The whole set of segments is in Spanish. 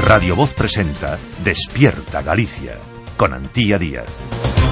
Radio Voz presenta Despierta Galicia, con Antía Díaz.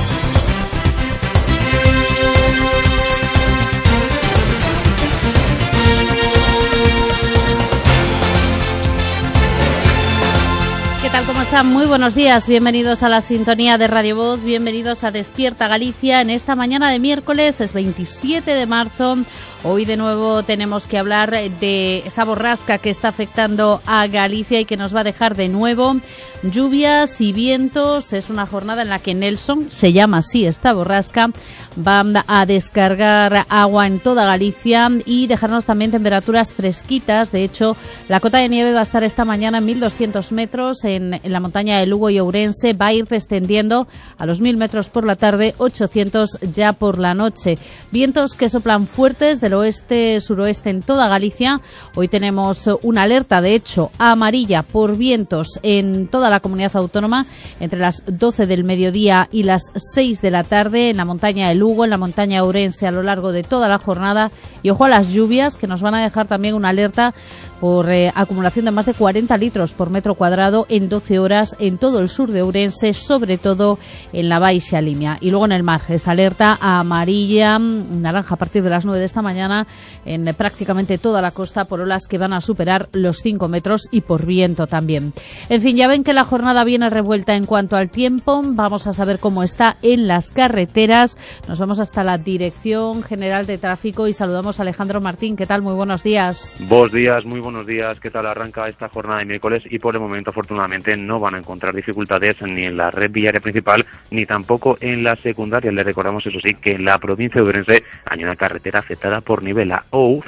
¿Qué tal? ¿Cómo están? Muy buenos días. Bienvenidos a la sintonía de Radio Voz. Bienvenidos a Despierta Galicia en esta mañana de miércoles, es 27 de marzo. Hoy de nuevo tenemos que hablar de esa borrasca que está afectando a Galicia y que nos va a dejar de nuevo lluvias y vientos. Es una jornada en la que Nelson, se llama así esta borrasca, va a descargar agua en toda Galicia y dejarnos también temperaturas fresquitas. De hecho, la cota de nieve va a estar esta mañana en 1.200 metros en la montaña de Lugo y Ourense. Va a ir descendiendo a los 1.000 metros por la tarde, 800 ya por la noche. Vientos que soplan fuertes del oeste-suroeste en toda Galicia. Hoy tenemos una alerta, de hecho, amarilla por vientos en toda la comunidad autónoma entre las 12 del mediodía y las 6 de la tarde en la montaña de Lugo, en la montaña de Ourense a lo largo de toda la jornada. Y ojo a las lluvias, que nos van a dejar también una alerta por acumulación de más de 40 litros por metro cuadrado en 12 horas en todo el sur de Ourense, sobre todo en la Baixa Limia. Y luego en el mar, es alerta amarilla, naranja a partir de las 9 de esta mañana en prácticamente toda la costa por olas que van a superar los 5 metros y por viento también. En fin, ya ven que la jornada viene revuelta en cuanto al tiempo. Vamos a saber cómo está en las carreteras. Nos vamos hasta la Dirección General de Tráfico y saludamos a Alejandro Martín. ¿Qué tal? Muy buenos días. Buenos días, muy buenos días. ¿Qué tal arranca esta jornada de miércoles? Y por el momento, afortunadamente, no van a encontrar dificultades ni en la red viaria principal ni tampoco en la secundaria. Les recordamos, eso sí, que en la provincia de Ourense hay una carretera afectada por nivel a OU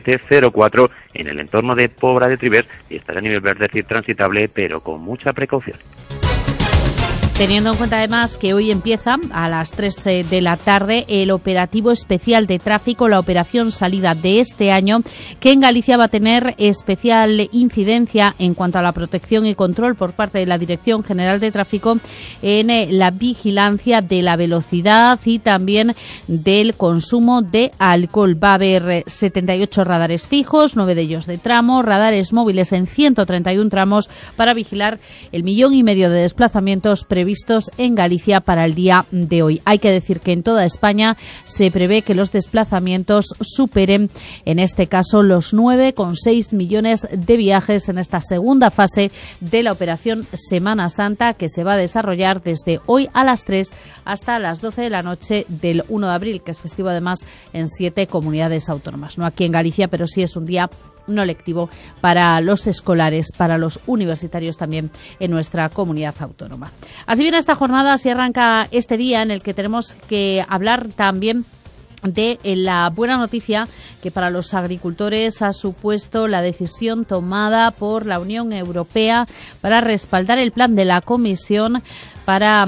0704 en el entorno de Pobra de Tribes y está a nivel verde, es decir, transitable, pero con mucha precaución. Teniendo en cuenta además que hoy empieza a las 3 de la tarde el operativo especial de tráfico, la operación salida de este año, que en Galicia va a tener especial incidencia en cuanto a la protección y control por parte de la Dirección General de Tráfico en la vigilancia de la velocidad y también del consumo de alcohol. Va a haber 78 radares fijos, 9 de ellos de tramo, radares móviles en 131 tramos para vigilar el 1,5 millones de desplazamientos previstos en Galicia para el día de hoy. Hay que decir que en toda España se prevé que los desplazamientos superen, en este caso, los 9,6 millones de viajes en esta segunda fase de la operación Semana Santa, que se va a desarrollar desde hoy a las 3 hasta las 12 de la noche del 1 de abril, que es festivo además en 7 comunidades autónomas. No aquí en Galicia, pero sí es un día no lectivo para los escolares, para los universitarios también en nuestra comunidad autónoma. Así viene esta jornada, así arranca este día en el que tenemos que hablar también de la buena noticia que para los agricultores ha supuesto la decisión tomada por la Unión Europea para respaldar el plan de la Comisión para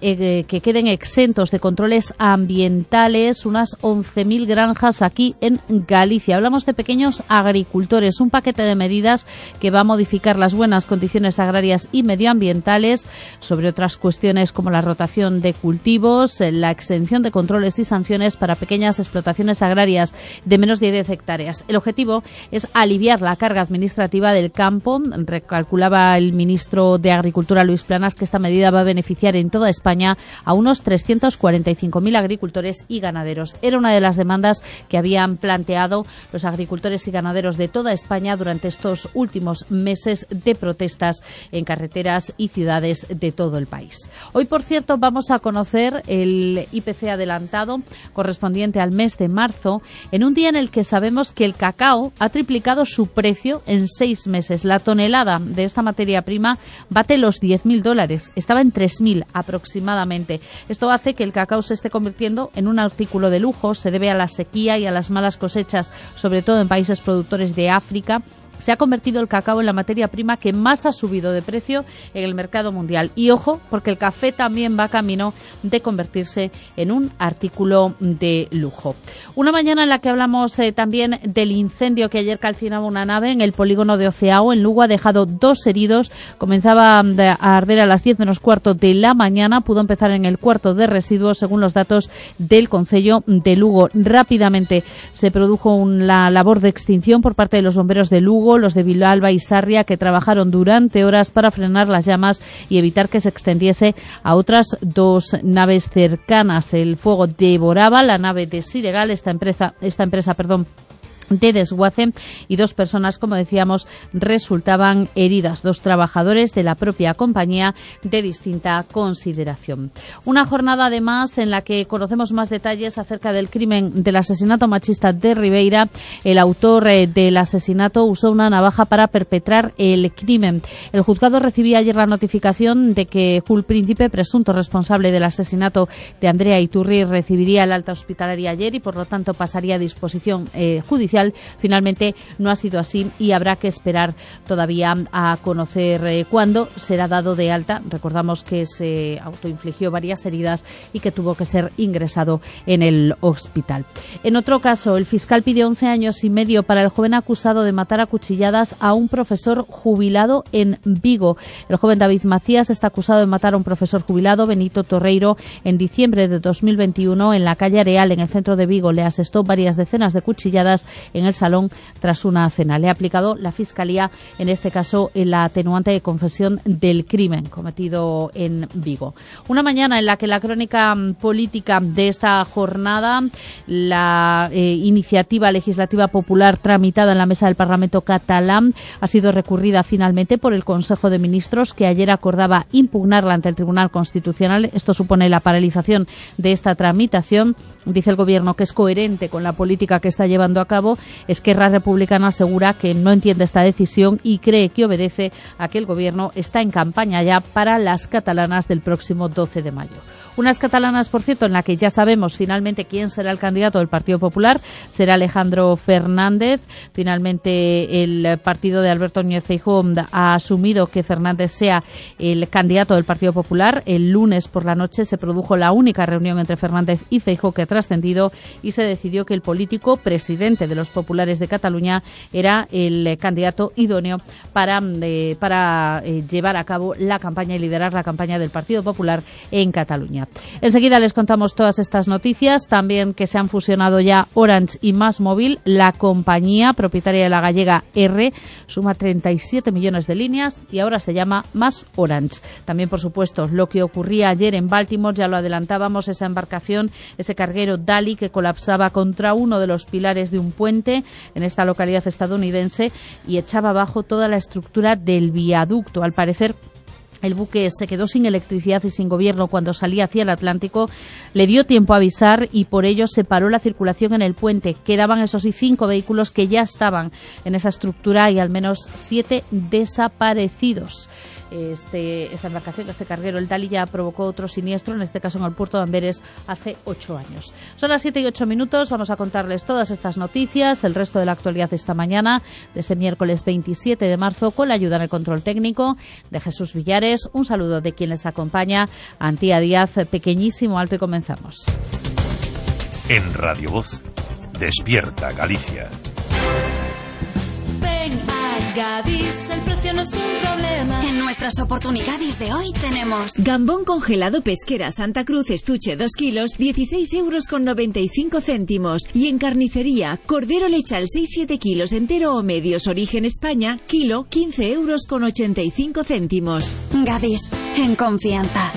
que queden exentos de controles ambientales unas 11.000 granjas aquí en Galicia. Hablamos de pequeños agricultores, un paquete de medidas que va a modificar las buenas condiciones agrarias y medioambientales sobre otras cuestiones como la rotación de cultivos, la exención de controles y sanciones para pequeñas explotaciones agrarias de menos de 10 hectáreas. El objetivo es aliviar la carga administrativa del campo. Recalculaba el ministro de Agricultura, Luis Planas, que esta medida va a beneficiar en toda España a unos 345.000 agricultores y ganaderos. Era una de las demandas que habían planteado los agricultores y ganaderos de toda España durante estos últimos meses de protestas en carreteras y ciudades de todo el país. Hoy, por cierto, vamos a conocer el IPC adelantado correspondiente al mes de marzo, en un día en el que sabemos que el cacao ha triplicado su precio en 6 meses. La tonelada de esta materia prima bate los $10.000. Estaba en 3.000 aproximadamente. Esto hace que el cacao se esté convirtiendo en un artículo de lujo. Se debe a la sequía y a las malas cosechas, sobre todo en países productores de África. Se ha convertido el cacao en la materia prima que más ha subido de precio en el mercado mundial. Y ojo, porque el café también va camino de convertirse en un artículo de lujo. Una mañana en la que hablamos también del incendio que ayer calcinaba una nave en el polígono de Oceao, en Lugo, ha dejado 2 heridos. Comenzaba a arder a las 10 menos cuarto de la mañana. Pudo empezar en el cuarto de residuos, según los datos del Concello de Lugo. Rápidamente se produjo la labor de extinción por parte de los bomberos de Lugo. fuego, los de Vilalba y Sarria, que trabajaron durante horas para frenar las llamas y evitar que se extendiese a otras 2 naves cercanas. El fuego devoraba la nave de Sidegal, esta empresa de desguace, y 2 personas, como decíamos, resultaban heridas, 2 trabajadores de la propia compañía de distinta consideración. Una jornada además en la que conocemos más detalles acerca del crimen del asesinato machista de Ribeira. El autor del asesinato usó una navaja para perpetrar el crimen. El juzgado recibía ayer la notificación de que Jul Príncipe, presunto responsable del asesinato de Andrea Iturri, recibiría el alta hospitalaria ayer y por lo tanto pasaría a disposición judicial. Finalmente no ha sido así y habrá que esperar todavía a conocer cuándo será dado de alta. Recordamos que se autoinfligió varias heridas y que tuvo que ser ingresado en el hospital. En otro caso, el fiscal pidió 11 años y medio para el joven acusado de matar a cuchilladas a un profesor jubilado en Vigo. El joven David Macías está acusado de matar a un profesor jubilado, Benito Torreiro, en diciembre de 2021 en la calle Areal, en el centro de Vigo. Le asestó varias decenas de cuchilladas en el salón tras una cena. Le ha aplicado la Fiscalía, en este caso, la atenuante de confesión del crimen cometido en Vigo. Una mañana en la que la crónica política de esta jornada, la iniciativa legislativa popular tramitada en la mesa del Parlamento catalán, ha sido recurrida finalmente por el Consejo de Ministros, que ayer acordaba impugnarla ante el Tribunal Constitucional. Esto supone la paralización de esta tramitación. Dice el Gobierno que es coherente con la política que está llevando a cabo. Esquerra Republicana asegura que no entiende esta decisión y cree que obedece a que el Gobierno está en campaña ya para las catalanas del próximo 12 de mayo. Unas catalanas, por cierto, en la que ya sabemos finalmente quién será el candidato del Partido Popular. Será Alejandro Fernández. Finalmente el partido de Alberto Núñez Feijóo ha asumido que Fernández sea el candidato del Partido Popular. El lunes por la noche se produjo la única reunión entre Fernández y Feijóo que ha trascendido y se decidió que el político presidente de los populares de Cataluña era el candidato idóneo para llevar a cabo la campaña y liderar la campaña del Partido Popular en Cataluña. Enseguida les contamos todas estas noticias, también que se han fusionado ya Orange y MásMóvil. La compañía propietaria de la gallega R suma 37 millones de líneas y ahora se llama MásOrange. También, por supuesto, lo que ocurría ayer en Baltimore, ya lo adelantábamos, esa embarcación, ese carguero Dali que colapsaba contra uno de los pilares de un puente en esta localidad estadounidense y echaba abajo toda la estructura del viaducto. Al parecer, el buque se quedó sin electricidad y sin gobierno cuando salía hacia el Atlántico. Le dio tiempo a avisar y por ello se paró la circulación en el puente. Quedaban, eso sí, 5 vehículos que ya estaban en esa estructura y al menos 7 desaparecidos. Esta embarcación, este carguero, el Dali, ya provocó otro siniestro, en este caso en el puerto de Amberes, hace 8 años. Son las 7 y 8 minutos, vamos a contarles todas estas noticias, el resto de la actualidad esta mañana, de este miércoles 27 de marzo, con la ayuda en el control técnico de Jesús Villares. Un saludo de quien les acompaña, Antía Díaz, pequeñísimo alto, y comenzamos. En Radio Voz, Despierta Galicia. Gadis, el precio no es un problema. En nuestras oportunidades de hoy tenemos gambón congelado pesquera Santa Cruz estuche 2 kilos, 16,95 €. Y en carnicería, cordero lechal 6-7 kilos entero o medios origen España, kilo, 15,85 €. Gadis, en confianza.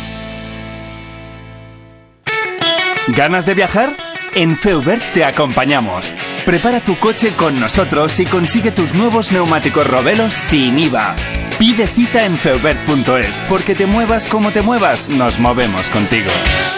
¿Ganas de viajar? En Feubert te acompañamos. Prepara tu coche con nosotros y consigue tus nuevos neumáticos Robelo sin IVA. Pide cita en feubert.es, porque te muevas como te muevas, nos movemos contigo.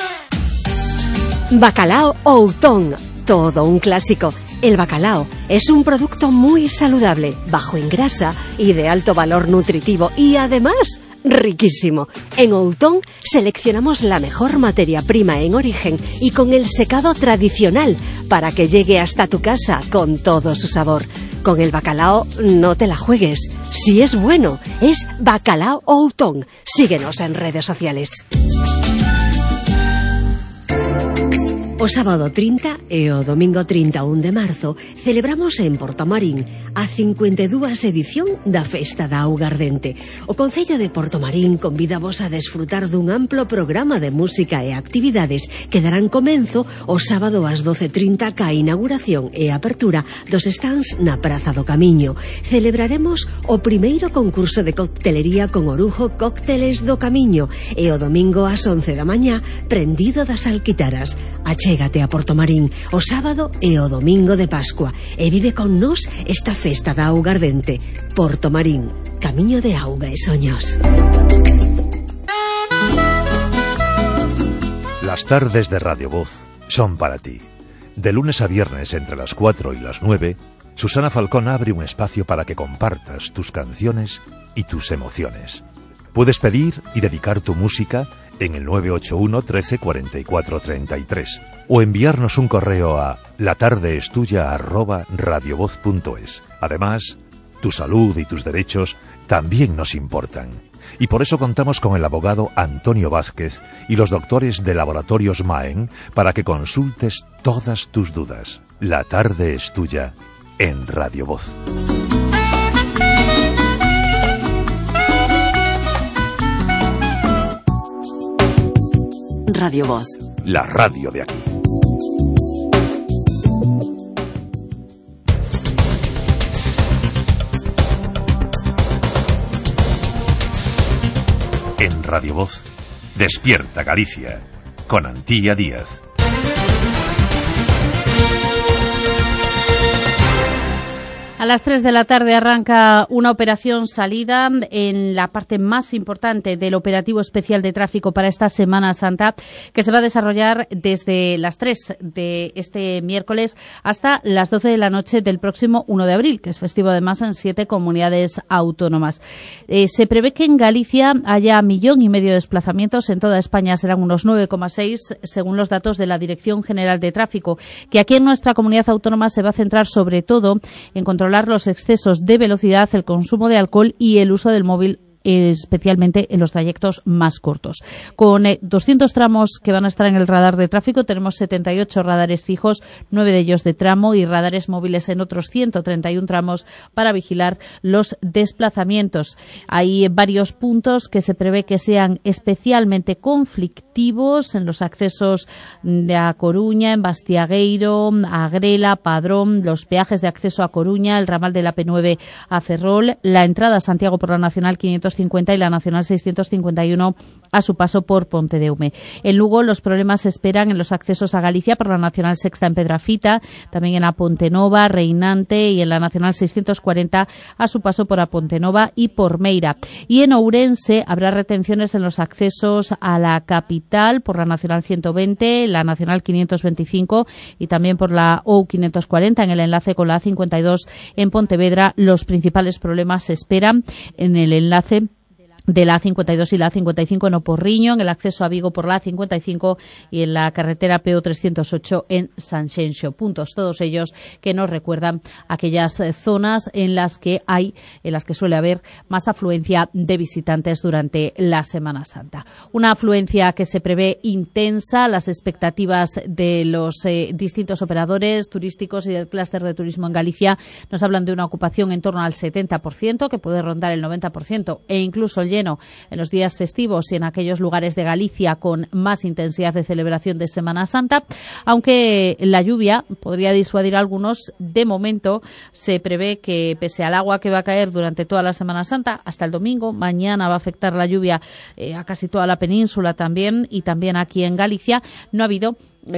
Bacalao Outón, todo un clásico. El bacalao es un producto muy saludable, bajo en grasa y de alto valor nutritivo y además riquísimo. En Outón seleccionamos la mejor materia prima en origen y con el secado tradicional para que llegue hasta tu casa con todo su sabor. Con el bacalao no te la juegues. Si es bueno, es Bacalao Outón. Síguenos en redes sociales. O sábado 30 e o domingo 31 de marzo celebramos en Portomarín a 52ª edición da Festa da Auga Ardente. O Concello de Portomarín convídavos a desfrutar dun amplo programa de música e actividades que darán comenzo o sábado ás 12:30 ca inauguración e apertura dos stands na Praza do Camiño. Celebraremos o primeiro concurso de coctelería con orujo Cócteles do Camiño e o domingo ás 11 da mañá Prendido das Alquitaras. Achégate a Portomarín o sábado e o domingo de Pascua e vive con nós esta Festa da Auga Ardente. Portomarín, camiño de auga e soños. Las tardes de Radio Voz son para ti. De lunes a viernes entre las 4 y las 9, Susana Falcón abre un espacio para que compartas tus canciones y tus emociones. Puedes pedir y dedicar tu música en el 981 13 44 33 o enviarnos un correo a latardeestuya@radiovoz.es. Además, tu salud y tus derechos también nos importan. Y por eso contamos con el abogado Antonio Vázquez y los doctores de Laboratorios Maen para que consultes todas tus dudas. La tarde es tuya en Radio Voz. Radio Voz. La radio de aquí. En Radio Voz, Despierta Galicia, con Antía Díaz. A las 3 de la tarde arranca una operación salida en la parte más importante del operativo especial de tráfico para esta Semana Santa, que se va a desarrollar desde las 3 de este miércoles hasta las 12 de la noche del próximo 1 de abril, que es festivo además en 7 comunidades autónomas. Se prevé que en Galicia haya 1,5 millones de desplazamientos, en toda España serán unos 9,6 según los datos de la Dirección General de Tráfico, que aquí en nuestra comunidad autónoma se va a centrar sobre todo en controlar los excesos de velocidad, el consumo de alcohol y el uso del móvil, especialmente en los trayectos más cortos. Con 200 tramos que van a estar en el radar de tráfico, tenemos 78 radares fijos, 9 de ellos de tramo, y radares móviles en otros 131 tramos para vigilar los desplazamientos. Hay varios puntos que se prevé que sean especialmente conflictivos en los accesos de A Coruña, en Bastiagueiro, Agrela, Padrón, los peajes de acceso a Coruña, el ramal de la P9 a Ferrol, la entrada a Santiago por la Nacional 550 y la Nacional 651 a su paso por Pontedeume. En Lugo los problemas se esperan en los accesos a Galicia por la Nacional Sexta en Pedrafita, también en A Pontenova, Reinante, y en la Nacional 640 a su paso por A Pontenova y por Meira. Y en Ourense habrá retenciones en los accesos a la capital por la Nacional 120, la Nacional 525 y también por la OU 540 en el enlace con la A52 en Pontevedra. Los principales problemas se esperan en el enlace de la A52 y la A55 en Oporriño, en el acceso a Vigo por la A55 y en la carretera PO308 en Sanxenxo. Puntos todos ellos que nos recuerdan aquellas zonas en las que suele haber más afluencia de visitantes durante la Semana Santa. Una afluencia que se prevé intensa. Las expectativas de los distintos operadores turísticos y del clúster de turismo en Galicia nos hablan de una ocupación en torno al 70%, que puede rondar el 90% e incluso el lleno en los días festivos y en aquellos lugares de Galicia con más intensidad de celebración de Semana Santa, aunque la lluvia podría disuadir a algunos. De momento se prevé que, pese al agua que va a caer durante toda la Semana Santa hasta el domingo, mañana va a afectar la lluvia a casi toda la península también, y también aquí en Galicia no ha habido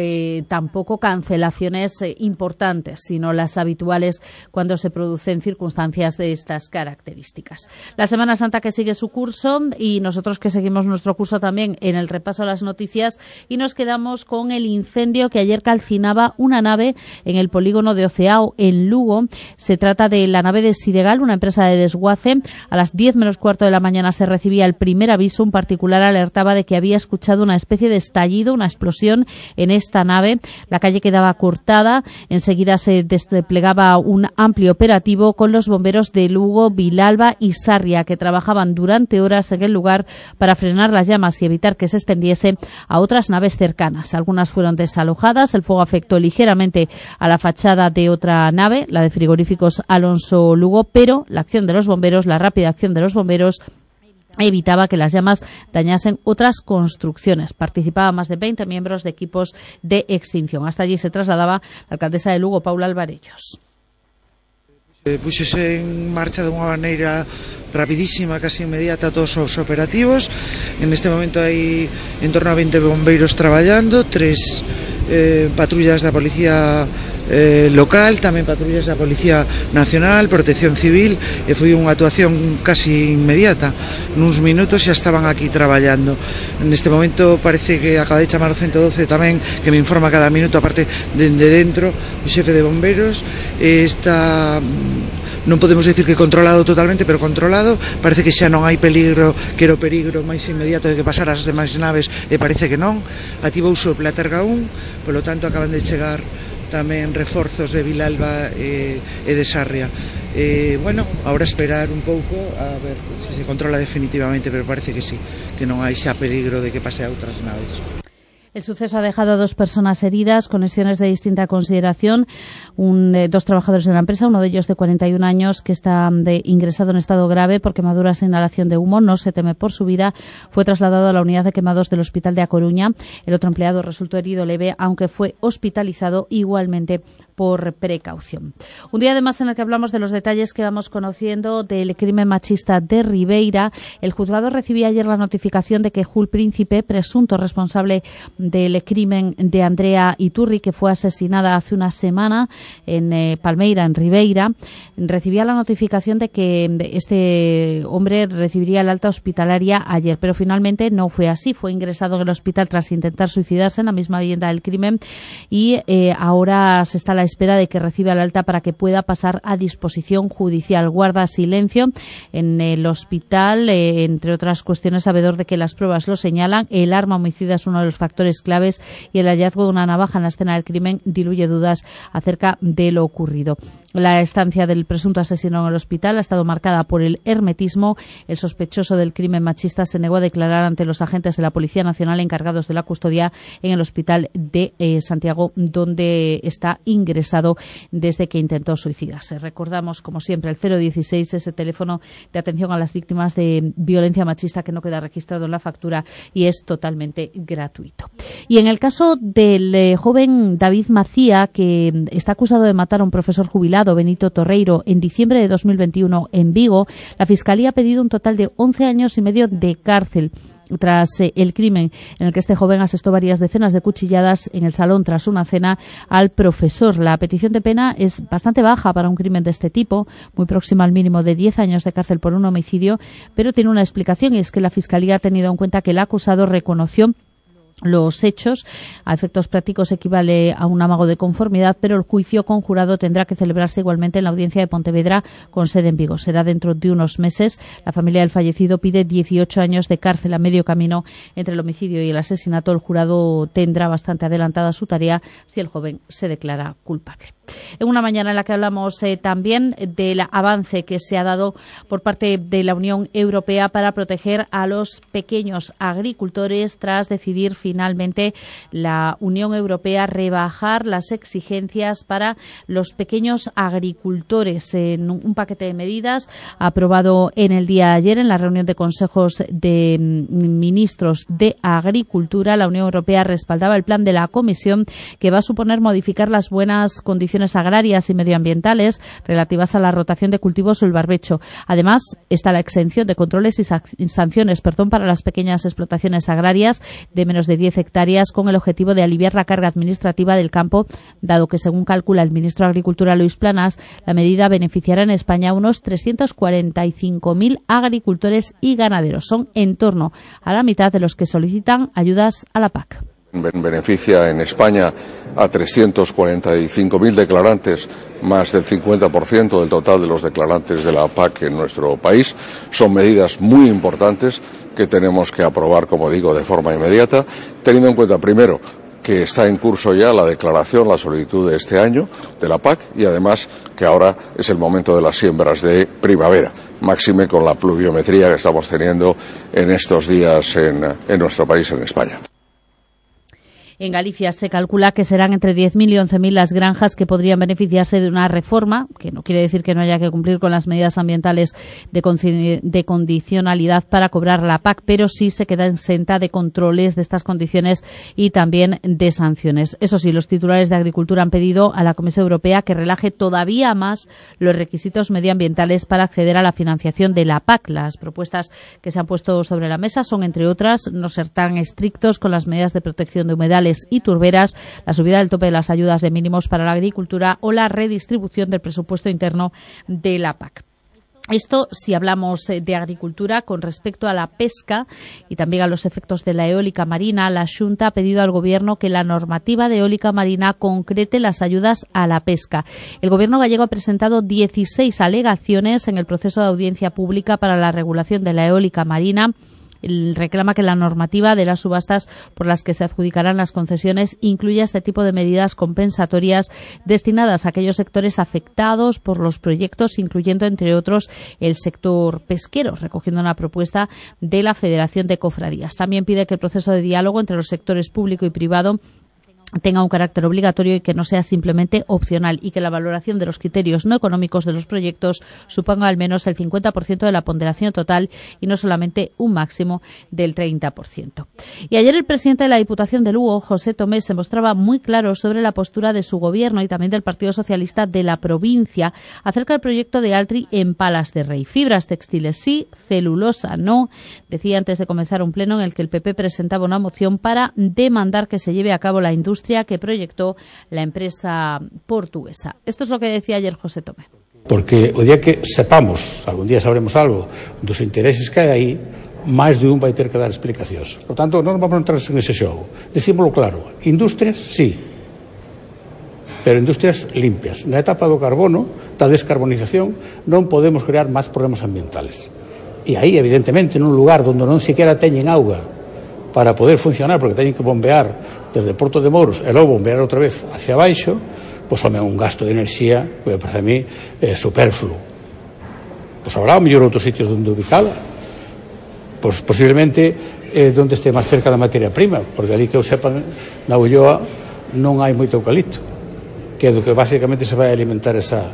tampoco cancelaciones importantes, sino las habituales cuando se producen circunstancias de estas características. La Semana Santa que sigue su curso, y nosotros que seguimos nuestro curso también en el repaso a las noticias, y nos quedamos con el incendio que ayer calcinaba una nave en el polígono de Oceao, en Lugo. Se trata de la nave de Sidegal, una empresa de desguace. A las 10 menos cuarto de la mañana se recibía el primer aviso. Un particular alertaba de que había escuchado una especie de estallido, una explosión en esta nave. La calle quedaba cortada. Enseguida se desplegaba un amplio operativo con los bomberos de Lugo, Vilalba y Sarria, que trabajaban durante horas en el lugar para frenar las llamas y evitar que se extendiese a otras naves cercanas. Algunas fueron desalojadas. El fuego afectó ligeramente a la fachada de otra nave, la de Frigoríficos Alonso Lugo, pero la rápida acción de los bomberos evitaba que las llamas dañasen otras construcciones. Participaban más de 20 miembros de equipos de extinción. Hasta allí se trasladaba la alcaldesa de Lugo, Paula Alvarellos. Puxose en marcha de unha maneira rapidísima, casi inmediata, todos os operativos. En este momento hai en torno a 20 bombeiros traballando, 3 patrullas da policía local, tamén patrullas da Policía Nacional, Protección Civil, e foi unha actuación casi inmediata. Nuns minutos xa estaban aquí traballando. Neste momento parece que acaba de chamar o 112 tamén, que me informa cada minuto, aparte dende dentro, o xefe de bomberos. Está, non podemos decir que controlado totalmente, pero controlado. Parece que xa non hai peligro, que era o peligro máis inmediato de que pasar as demais naves, e parece que non. Ativouse o Platerga 1, polo tanto acaban de chegar tamén reforzos de Vilalba e de Sarria. Bueno, ahora esperar un pouco a ver se se controla definitivamente, pero parece que sí, que non hai xa peligro de que pase a outras naves. El suceso ha dejado a 2 personas heridas con lesiones de distinta consideración. 2 trabajadores de la empresa, uno de ellos de 41 años, que está ingresado en estado grave por quemaduras e inhalación de humo. No se teme por su vida. Fue trasladado a la unidad de quemados del Hospital de A Coruña. El otro empleado resultó herido leve, aunque fue hospitalizado igualmente por precaución. Un día además en el que hablamos de los detalles que vamos conociendo del crimen machista de Ribeira. El juzgado recibía ayer la notificación de que Jul Príncipe, presunto responsable del crimen de Andrea Iturri, que fue asesinada hace una semana en Palmeira, en Ribeira, recibía la notificación de que este hombre recibiría el alta hospitalaria ayer, pero finalmente no fue así. Fue ingresado en el hospital tras intentar suicidarse en la misma vivienda del crimen y ahora se está a la espera de que reciba el alta para que pueda pasar a disposición judicial. Guarda silencio en el hospital, entre otras cuestiones, sabedor de que las pruebas lo señalan. El arma homicida es uno de los factores claves y el hallazgo de una navaja en la escena del crimen diluye dudas acerca de lo ocurrido. La estancia del presunto asesino en el hospital ha estado marcada por el hermetismo. El sospechoso del crimen machista se negó a declarar ante los agentes de la Policía Nacional encargados de la custodia en el hospital de Santiago, donde está ingresado desde que intentó suicidarse. Recordamos, como siempre, el 016, ese teléfono de atención a las víctimas de violencia machista que no queda registrado en la factura y es totalmente gratuito. Y en el caso del joven David Macía, que está acusado de matar a un profesor jubilado, Benito Torreiro, en diciembre de 2021 en Vigo, la Fiscalía ha pedido un total de 11 años y medio de cárcel tras el crimen en el que este joven asestó varias decenas de cuchilladas en el salón tras una cena al profesor. La petición de pena es bastante baja para un crimen de este tipo, muy próxima al mínimo de 10 años de cárcel por un homicidio, pero tiene una explicación, y es que la Fiscalía ha tenido en cuenta que el acusado reconoció los hechos. A efectos prácticos equivale a un amago de conformidad, pero el juicio conjurado tendrá que celebrarse igualmente en la audiencia de Pontevedra con sede en Vigo. Será dentro de unos meses. La familia del fallecido pide 18 años de cárcel a medio camino entre el homicidio y el asesinato. El jurado tendrá bastante adelantada su tarea si el joven se declara culpable. En una mañana en la que hablamos también del avance que se ha dado por parte de la Unión Europea para proteger a los pequeños agricultores, tras decidir finalmente la Unión Europea rebajar las exigencias para los pequeños agricultores en un paquete de medidas aprobado en el día de ayer en la reunión de consejos de ministros de Agricultura. La Unión Europea respaldaba el plan de la Comisión, que va a suponer modificar las buenas condiciones agrarias y medioambientales relativas a la rotación de cultivos o el barbecho. Además, está la exención de controles y sanciones para las pequeñas explotaciones agrarias de menos de 10 hectáreas, con el objetivo de aliviar la carga administrativa del campo, dado que, según calcula el ministro de Agricultura, Luis Planas, la medida beneficiará en España a unos 345.000 agricultores y ganaderos. Son en torno a la mitad de los que solicitan ayudas a la PAC. Beneficia en España a 345.000 declarantes, más del 50% del total de los declarantes de la PAC en nuestro país. Son medidas muy importantes que tenemos que aprobar, como digo, de forma inmediata, teniendo en cuenta, primero, que está en curso ya la declaración, la solicitud de este año de la PAC y además que ahora es el momento de las siembras de primavera, máxime con la pluviometría que estamos teniendo en estos días en nuestro país, en España. En Galicia se calcula que serán entre 10.000 y 11.000 las granjas que podrían beneficiarse de una reforma, que no quiere decir que no haya que cumplir con las medidas ambientales de condicionalidad para cobrar la PAC, pero sí se queda exenta de controles de estas condiciones y también de sanciones. Eso sí, los titulares de Agricultura han pedido a la Comisión Europea que relaje todavía más los requisitos medioambientales para acceder a la financiación de la PAC. Las propuestas que se han puesto sobre la mesa son, entre otras, no ser tan estrictos con las medidas de protección de humedales y turberas, la subida del tope de las ayudas de mínimos para la agricultura o la redistribución del presupuesto interno de la PAC. Esto si hablamos de agricultura. Con respecto a la pesca y también a los efectos de la eólica marina, la Xunta ha pedido al Gobierno que la normativa de eólica marina concrete las ayudas a la pesca. El Gobierno gallego ha presentado 16 alegaciones en el proceso de audiencia pública para la regulación de la eólica marina. Reclama que la normativa de las subastas por las que se adjudicarán las concesiones incluya este tipo de medidas compensatorias destinadas a aquellos sectores afectados por los proyectos, incluyendo, entre otros, el sector pesquero, recogiendo una propuesta de la Federación de Cofradías. También pide que el proceso de diálogo entre los sectores público y privado tenga un carácter obligatorio y que no sea simplemente opcional, y que la valoración de los criterios no económicos de los proyectos suponga al menos el 50% de la ponderación total y no solamente un máximo del 30%. Y ayer el presidente de la Diputación de Lugo, José Tomé, se mostraba muy claro sobre la postura de su gobierno y también del Partido Socialista de la provincia acerca del proyecto de Altri en Palas de Rey. Fibras textiles sí, celulosa no. Decía antes de comenzar un pleno en el que el PP presentaba una moción para demandar que se lleve a cabo la industria que proyectó la empresa portuguesa. Esto es lo que decía ayer José Tomé. Porque o día que sepamos, algún día sabremos algo dos intereses que hai aí, máis de un vai ter que dar explicacións. Por tanto, non vamos a entrar en ese xogo. Decímoslo claro, industrias, sí, pero industrias limpias. Na etapa do carbono, da descarbonización, non podemos crear máis problemas ambientales. E aí, evidentemente, nun lugar onde non sequera teñen auga para poder funcionar, porque teñen que bombear desde Porto de Mouros e logo bombear outra vez hacia baixo, pois home, un gasto de enerxía que me parece a mí superfluo. Pois habrá o mellor outros sitios onde ubicada, pois posiblemente onde este máis cerca da materia prima, porque ali que eu sepa na Ulloa non hai moito eucalipto, que é do que basicamente se vai alimentar esa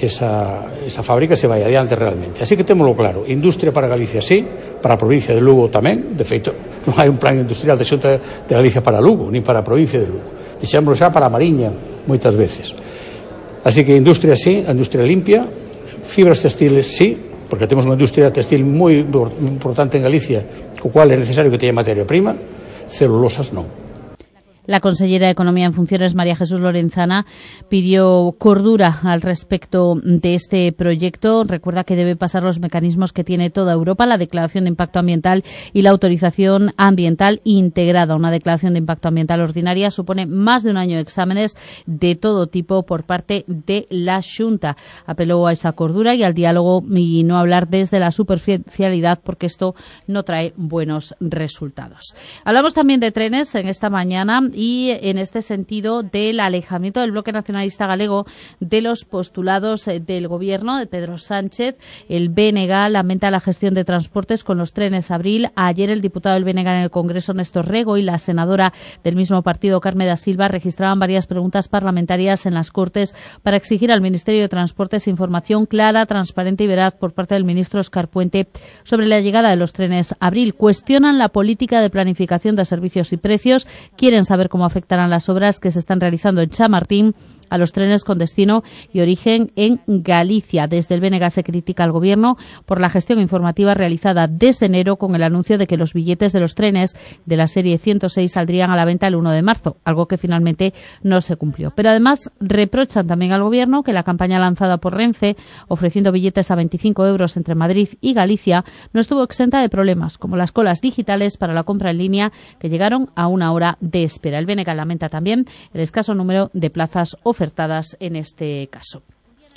fábrica, se vai adiante realmente. Así que témoslo claro, industria para Galicia sí, para a provincia de Lugo tamén. De feito, non hai un plan industrial de Xunta de Galicia para Lugo, nin para a provincia de Lugo. Dixémoslo xa para a Mariña moitas veces. Así que industria sí, a industria limpia, fibras textiles sí, porque temos unha industria textil moi importante en Galicia, co cual é necesario que teña materia prima. Celulosas non. La consellera de Economía en funciones, María Jesús Lorenzana, pidió cordura al respecto de este proyecto. Recuerda que debe pasar los mecanismos que tiene toda Europa, la declaración de impacto ambiental y la autorización ambiental integrada. Una declaración de impacto ambiental ordinaria supone más de un año de exámenes de todo tipo por parte de la Xunta. Apeló a esa cordura y al diálogo y no hablar desde la superficialidad, porque esto no trae buenos resultados. Hablamos también de trenes en esta mañana y en este sentido del alejamiento del Bloque Nacionalista Galego de los postulados del Gobierno de Pedro Sánchez. El BNG lamenta la gestión de transportes con los trenes Abril. Ayer el diputado del BNG en el Congreso, Néstor Rego, y la senadora del mismo partido, Carme da Silva, registraban varias preguntas parlamentarias en las Cortes para exigir al Ministerio de Transportes información clara, transparente y veraz por parte del ministro Óscar Puente sobre la llegada de los trenes Abril. Cuestionan la política de planificación de servicios y precios, quieren saber cómo afectarán las obras que se están realizando en Chamartín a los trenes con destino y origen en Galicia. Desde el BNG se critica al Gobierno por la gestión informativa realizada desde enero con el anuncio de que los billetes de los trenes de la serie 106 saldrían a la venta el 1 de marzo, algo que finalmente no se cumplió. Pero además reprochan también al Gobierno que la campaña lanzada por Renfe, ofreciendo billetes a 25 euros entre Madrid y Galicia, no estuvo exenta de problemas, como las colas digitales para la compra en línea que llegaron a 1 hora de espera. El BNG lamenta también el escaso número de plazas ofertadas en este caso.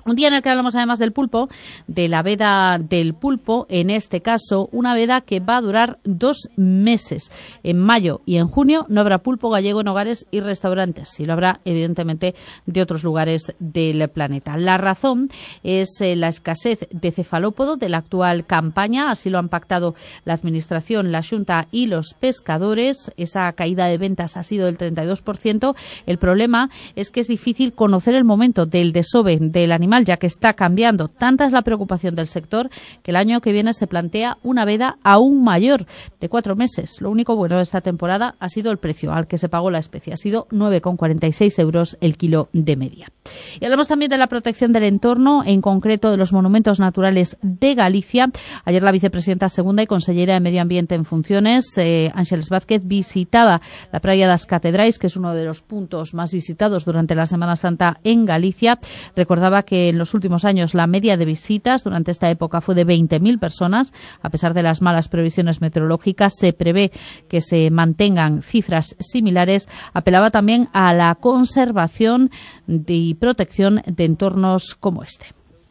Un día en el que hablamos además del pulpo, de la veda del pulpo, en este caso una veda que va a durar 2 meses. En mayo y en junio no habrá pulpo gallego en hogares y restaurantes, y lo habrá evidentemente de otros lugares del planeta. La razón es la escasez de cefalópodo de la actual campaña, así lo han pactado la Administración, la Xunta y los pescadores. Esa caída de ventas ha sido del 32%. El problema es que es difícil conocer el momento del desove del animal, ya que está cambiando. Tanta es la preocupación del sector que el año que viene se plantea una veda aún mayor, de 4 meses. Lo único bueno de esta temporada ha sido el precio al que se pagó la especie. Ha sido 9,46 euros el kilo de media. Y hablamos también de la protección del entorno, en concreto de los monumentos naturales de Galicia. Ayer la vicepresidenta segunda y consellera de Medio Ambiente en funciones, Ángeles Vázquez, visitaba la Praia das Catedrais, que es uno de los puntos más visitados durante la Semana Santa en Galicia. Recordaba que en los últimos años la media de visitas durante esta época fue de 20.000 personas. A pesar de las malas previsiones meteorológicas, se prevé que se mantengan cifras similares. Apelaba también a la conservación y protección de entornos como este.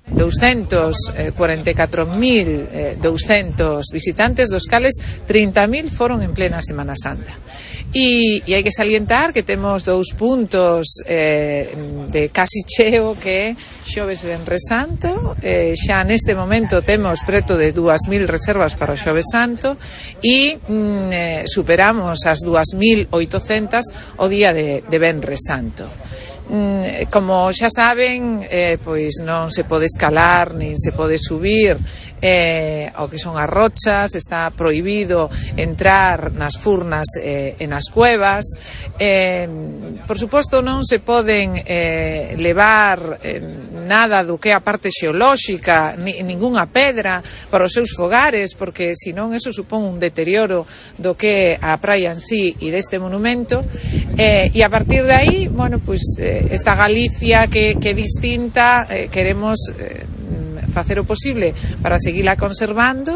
244.200 visitantes, dos cales 30.000 foron en plena Semana Santa. E hai que salientar que temos 2 puntos de casi cheo, que é Xoves e Venres Santo. Xa neste momento temos preto de 2.000 reservas para o Xoves Santo e superamos as 2.800 o día de Venres Santo. Como xa saben, pois non se pode escalar nin se pode subir o que son as rochas, está prohibido entrar nas furnas e nas cuevas. Por suposto, non se poden levar nada do que é a parte xeolóxica, ningunha pedra para os seus fogares, porque senón eso supón un deterioro do que é a praia en sí e deste monumento. E a partir de aí, bueno, pois esta Galicia que é distinta, queremos facer o posible para seguirla conservando.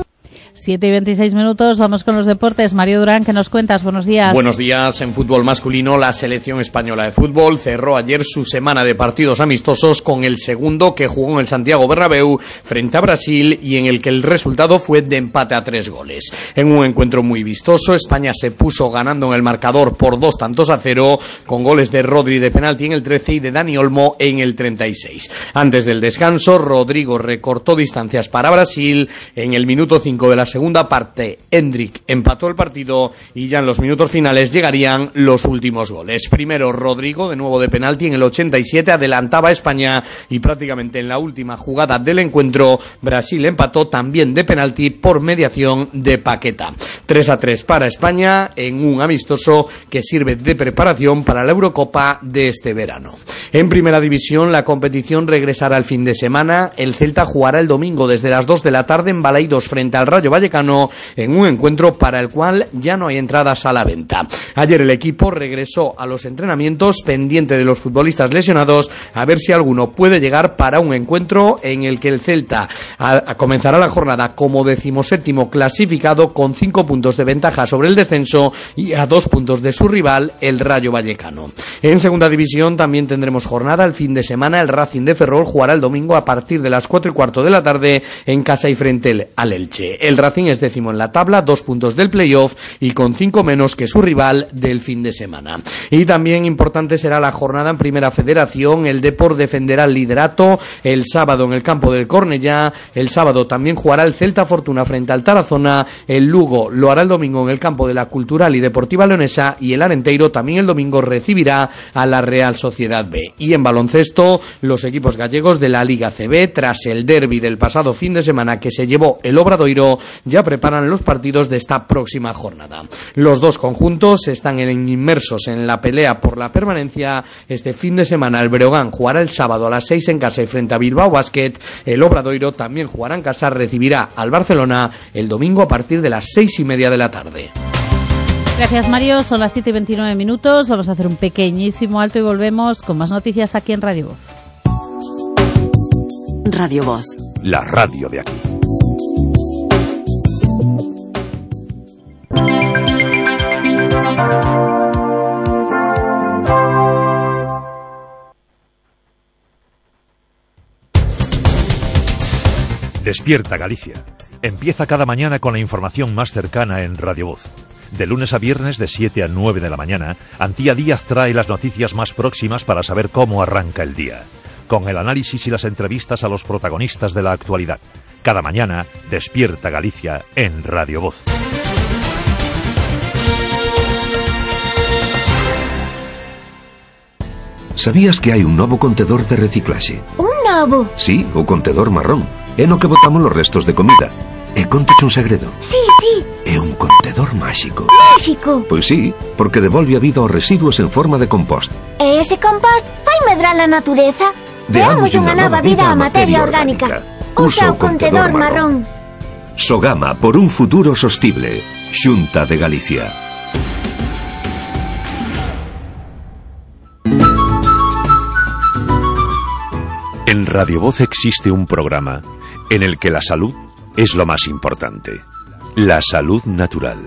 7:26, vamos con los deportes. Mario Durán, ¿qué nos cuentas? Buenos días. Buenos días. En fútbol masculino, la selección española de fútbol cerró ayer su semana de partidos amistosos con el segundo, que jugó en el Santiago Bernabéu frente a Brasil, y en el que el resultado fue de empate a 3 goles. En un encuentro muy vistoso, España se puso ganando en el marcador por 2-0, con goles de Rodri de penalti en el 13 y de Dani Olmo en el 36. Antes del descanso, Rodrigo recortó distancias para Brasil. En el minuto 5 de la segunda parte, Endrick empató el partido y ya en los minutos finales llegarían los últimos goles. Primero Rodrigo, de nuevo de penalti en el 87, adelantaba a España, y prácticamente en la última jugada del encuentro Brasil empató también de penalti por mediación de Paqueta. 3-3 para España en un amistoso que sirve de preparación para la Eurocopa de este verano. En Primera División, la competición regresará el fin de semana. El Celta jugará el domingo desde las 2 de la tarde en Balaidos frente al Rayo Vallecano, en un encuentro para el cual ya no hay entradas a la venta. Ayer el equipo regresó a los entrenamientos, pendiente de los futbolistas lesionados, a ver si alguno puede llegar para un encuentro en el que el Celta comenzará la jornada como 17º clasificado, con 5 puntos de ventaja sobre el descenso y a 2 puntos de su rival, el Rayo Vallecano. En Segunda División también tendremos jornada el fin de semana. El Racing de Ferrol jugará el domingo a partir de las 4:15 de la tarde en casa y frente al Elche. El Racing es 10º en la tabla, 2 puntos del playoff y con 5 menos que su rival del fin de semana. Y también importante será la jornada en Primera Federación. El Depor defenderá el liderato el sábado en el campo del Cornellá. El sábado también jugará el Celta Fortuna frente al Tarazona. El Lugo lo hará el domingo en el campo de la Cultural y Deportiva Leonesa, y el Arenteiro también el domingo recibirá a la Real Sociedad B. Y en baloncesto, los equipos gallegos de la Liga CB, tras el derbi del pasado fin de semana que se llevó el Obradoiro, ya preparan los partidos de esta próxima jornada. Los dos conjuntos están inmersos en la pelea por la permanencia. Este fin de semana el Breogán jugará el sábado a las 6 en casa y frente a Bilbao Basket. El Obradoiro también jugará en casa, recibirá al Barcelona el domingo a partir de las 6:30 de la tarde. Gracias, Mario. Son las 7:29. Vamos a hacer un pequeñísimo alto y volvemos con más noticias aquí en Radio Voz. Radio Voz. La radio de aquí. Despierta Galicia. Empieza cada mañana con la información más cercana en Radio Voz. De lunes a viernes de 7 a 9 de la mañana, Antía Díaz trae las noticias más próximas para saber cómo arranca el día, con el análisis y las entrevistas a los protagonistas de la actualidad. Cada mañana, Despierta Galicia en Radio Voz. Sabías que hai un novo contedor de reciclaxe? Un novo? Sí, o contedor marrón. É no que botamos os restos de comida. E contache un segredo. Sí, sí. É un contedor máxico. Máxico? Pois sí, porque devolve a vida aos residuos en forma de compost. E ese compost vai medrar a natureza? Deamos unha nova vida á materia orgánica. Usa o contedor marrón. Sogama por un futuro sostible. Xunta de Galicia. En Radio Voz existe un programa en el que la salud es lo más importante. La salud natural.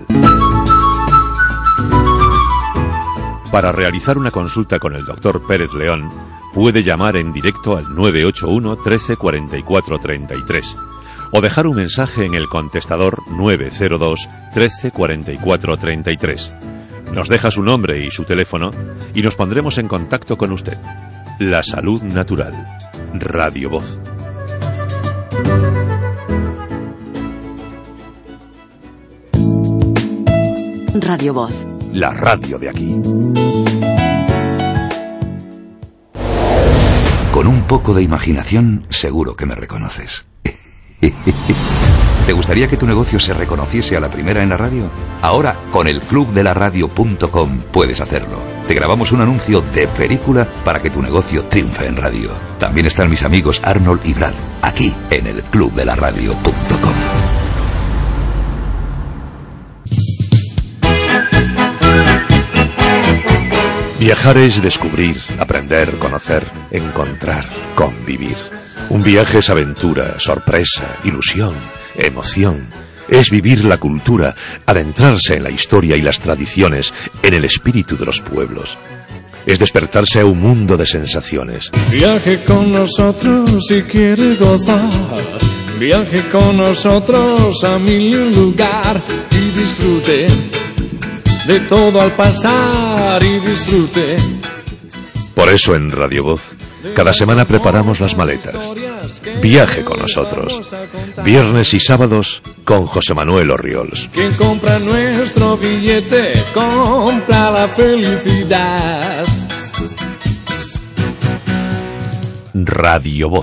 Para realizar una consulta con el Dr. Pérez León, puede llamar en directo al 981 13 44 33 o dejar un mensaje en el contestador 902 13 44 33. Nos deja su nombre y su teléfono y nos pondremos en contacto con usted. La salud natural. Radio Voz. Radio Voz. La radio de aquí. Con un poco de imaginación, seguro que me reconoces. ¿Te gustaría que tu negocio se reconociese a la primera en la radio? Ahora, con el clubdelaradio.com puedes hacerlo. Te grabamos un anuncio de película para que tu negocio triunfe en radio. También están mis amigos Arnold y Brad, aquí en el clubdelaradio.com. Viajar es descubrir, aprender, conocer, encontrar, convivir. Un viaje es aventura, sorpresa, ilusión, emoción. Es vivir la cultura, adentrarse en la historia y las tradiciones, en el espíritu de los pueblos. Es despertarse a un mundo de sensaciones. Viaje con nosotros si quiere gozar. Viaje con nosotros a mil y un lugar y disfrute de todo al pasar y disfrute. Por eso en Radio Voz, cada semana preparamos las maletas. Viaje con nosotros. Viernes y sábados con José Manuel Orriols. Quien compra nuestro billete compra la felicidad. Radio Voz.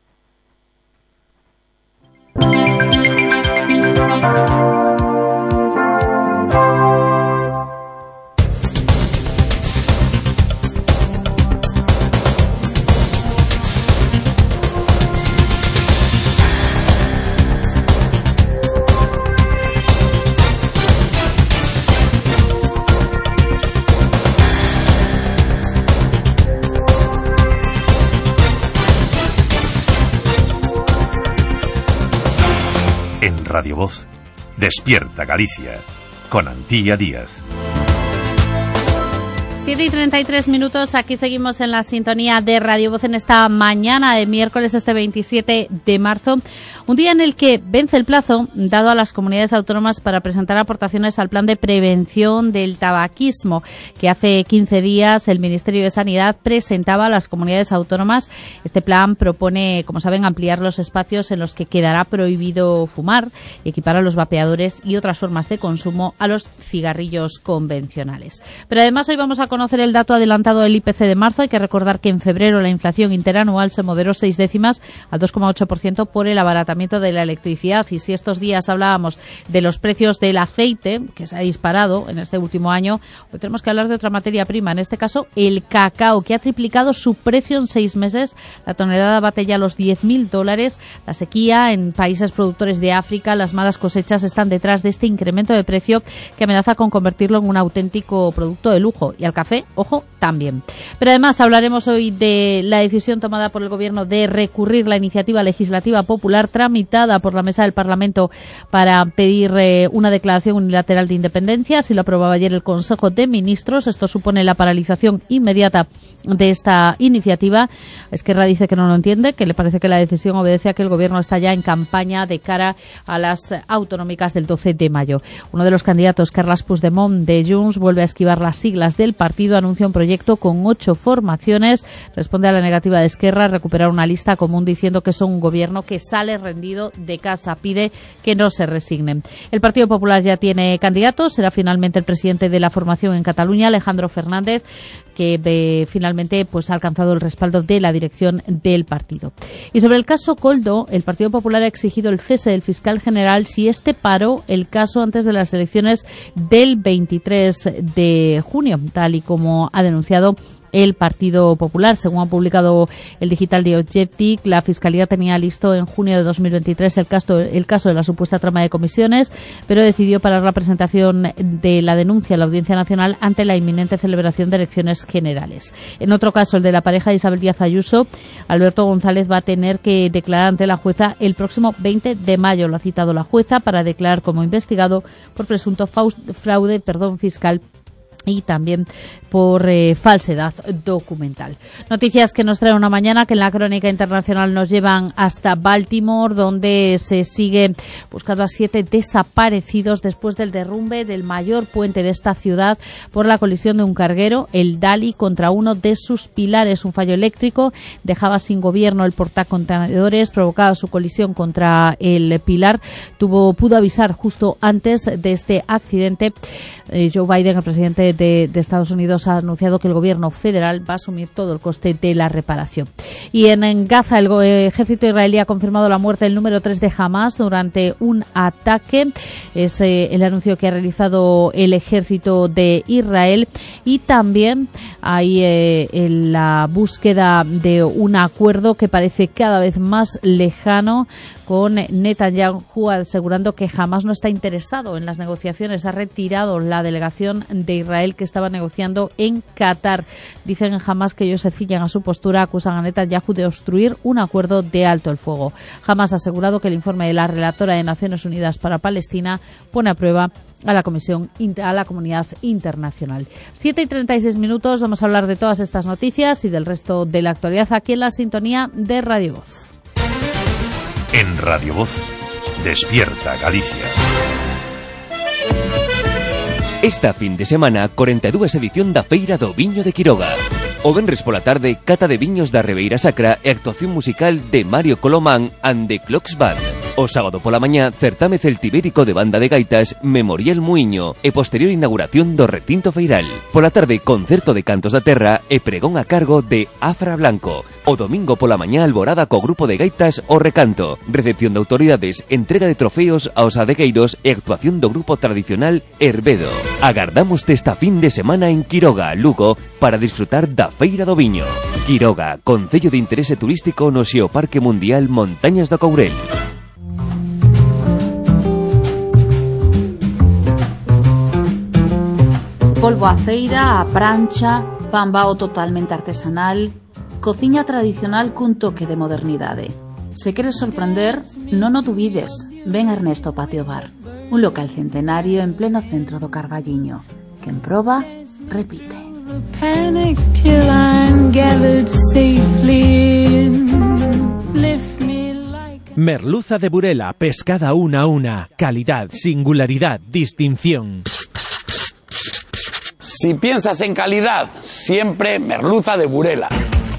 En Radio Voz, Despierta Galicia, con Antía Díaz. 7:33, aquí seguimos en la sintonía de Radio Voz en esta mañana de miércoles, este 27 de marzo, un día en el que vence el plazo dado a las comunidades autónomas para presentar aportaciones al plan de prevención del tabaquismo, que hace 15 días el Ministerio de Sanidad presentaba a las comunidades autónomas. Este plan propone, como saben, ampliar los espacios en los que quedará prohibido fumar, equipar a los vapeadores y otras formas de consumo a los cigarrillos convencionales. Pero además hoy vamos a conocer el dato adelantado del IPC de marzo. Hay que recordar que en febrero la inflación interanual se moderó 6 décimas al 2,8% por el abaratamiento de la electricidad. Y si estos días hablábamos de los precios del aceite, que se ha disparado en este último año, hoy tenemos que hablar de otra materia prima, en este caso el cacao, que ha triplicado su precio en 6 meses. La tonelada bate ya los $10.000. La sequía en países productores de África, las malas cosechas están detrás de este incremento de precio que amenaza con convertirlo en un auténtico producto de lujo. Y al café café, ojo, también. Pero además hablaremos hoy de la decisión tomada por el Gobierno de recurrir la iniciativa legislativa popular tramitada por la Mesa del Parlamento para pedir una declaración unilateral de independencia. Si lo aprobaba ayer el Consejo de Ministros, esto supone la paralización inmediata de esta iniciativa. Esquerra dice que no lo entiende, que le parece que la decisión obedece a que el Gobierno está ya en campaña de cara a las autonómicas del 12 de mayo. Uno de los candidatos, Carles Puigdemont de Junts, vuelve a esquivar las siglas del partido, anuncia un proyecto con 8 formaciones, responde a la negativa de Esquerra a recuperar una lista común diciendo que son un gobierno que sale rendido de casa, pide que no se resignen. El Partido Popular ya tiene candidatos, será finalmente el presidente de la formación en Cataluña, Alejandro Fernández, que finalmente ha alcanzado el respaldo de la dirección del partido. Y sobre el caso Koldo, el Partido Popular ha exigido el cese del fiscal general si este paró el caso antes de las elecciones del 23 de junio, tal y como ha denunciado el Partido Popular. Según ha publicado el digital de Objective, la Fiscalía tenía listo en junio de 2023 el caso de la supuesta trama de comisiones, pero decidió parar la presentación de la denuncia a la Audiencia Nacional ante la inminente celebración de elecciones generales. En otro caso, el de la pareja de Isabel Díaz Ayuso, Alberto González va a tener que declarar ante la jueza el próximo 20 de mayo. Lo ha citado la jueza para declarar como investigado por presunto fraude fiscal y también por falsedad documental. Noticias que nos trae una mañana que en la crónica internacional nos llevan hasta Baltimore, donde se sigue buscando a 7 desaparecidos después del derrumbe del mayor puente de esta ciudad por la colisión de un carguero, el Dali, contra uno de sus pilares. Un fallo eléctrico dejaba sin gobierno el portacontenedores, provocaba su colisión contra el pilar. Pudo avisar justo antes de este accidente. Joe Biden, el presidente de Estados Unidos, ha anunciado que el gobierno federal va a asumir todo el coste de la reparación. Y en Gaza, el ejército israelí ha confirmado la muerte del número 3 de Hamas durante un ataque. Es el anuncio que ha realizado el ejército de Israel. Y también hay la búsqueda de un acuerdo que parece cada vez más lejano, con Netanyahu asegurando que Hamas no está interesado en las negociaciones. Ha retirado la delegación de Israel que estaba negociando en Qatar. Dicen en Hamas que ellos se ciñen a su postura, acusan a Netanyahu de obstruir un acuerdo de alto el fuego. Hamas ha asegurado que el informe de la relatora de Naciones Unidas para Palestina pone a prueba a la comunidad internacional. 7:36, vamos a hablar de todas estas noticias y del resto de la actualidad aquí en la sintonía de Radio Voz. En Radio Voz, Despierta Galicia. Esta fin de semana, 42 edición da Feira do Viño de Quiroga. O venres pola tarde, cata de viños da Ribeira Sacra e actuación musical de Mario Colomán and the Clocks Band. O sábado pola mañá, certame celtibérico de banda de gaitas Memorial Muiño e posterior inauguración do recinto feiral. Pola tarde, concerto de cantos da terra e pregón a cargo de Afra Blanco. O domingo pola mañá, alborada co grupo de gaitas O Recanto. Recepción de autoridades, entrega de trofeos aos adegueiros e actuación do grupo tradicional Herbedo. Agardamos esta fin de semana en Quiroga, Lugo, para disfrutar da Feira do Viño. Quiroga, concello de interese turístico no Xeoparque Mundial Montañas do Courel. Polvo a feira, a prancha, pan bao totalmente artesanal, cociña tradicional cun toque de modernidade. Se queres sorprender, non o dubides, ven a Ernesto Patio Bar, un local centenario en pleno centro do Carballiño. Quen proba, repite. Merluza de Burela, pescada una a una, calidad, singularidad, distinción. Si piensas en calidad, siempre Merluza de Burela.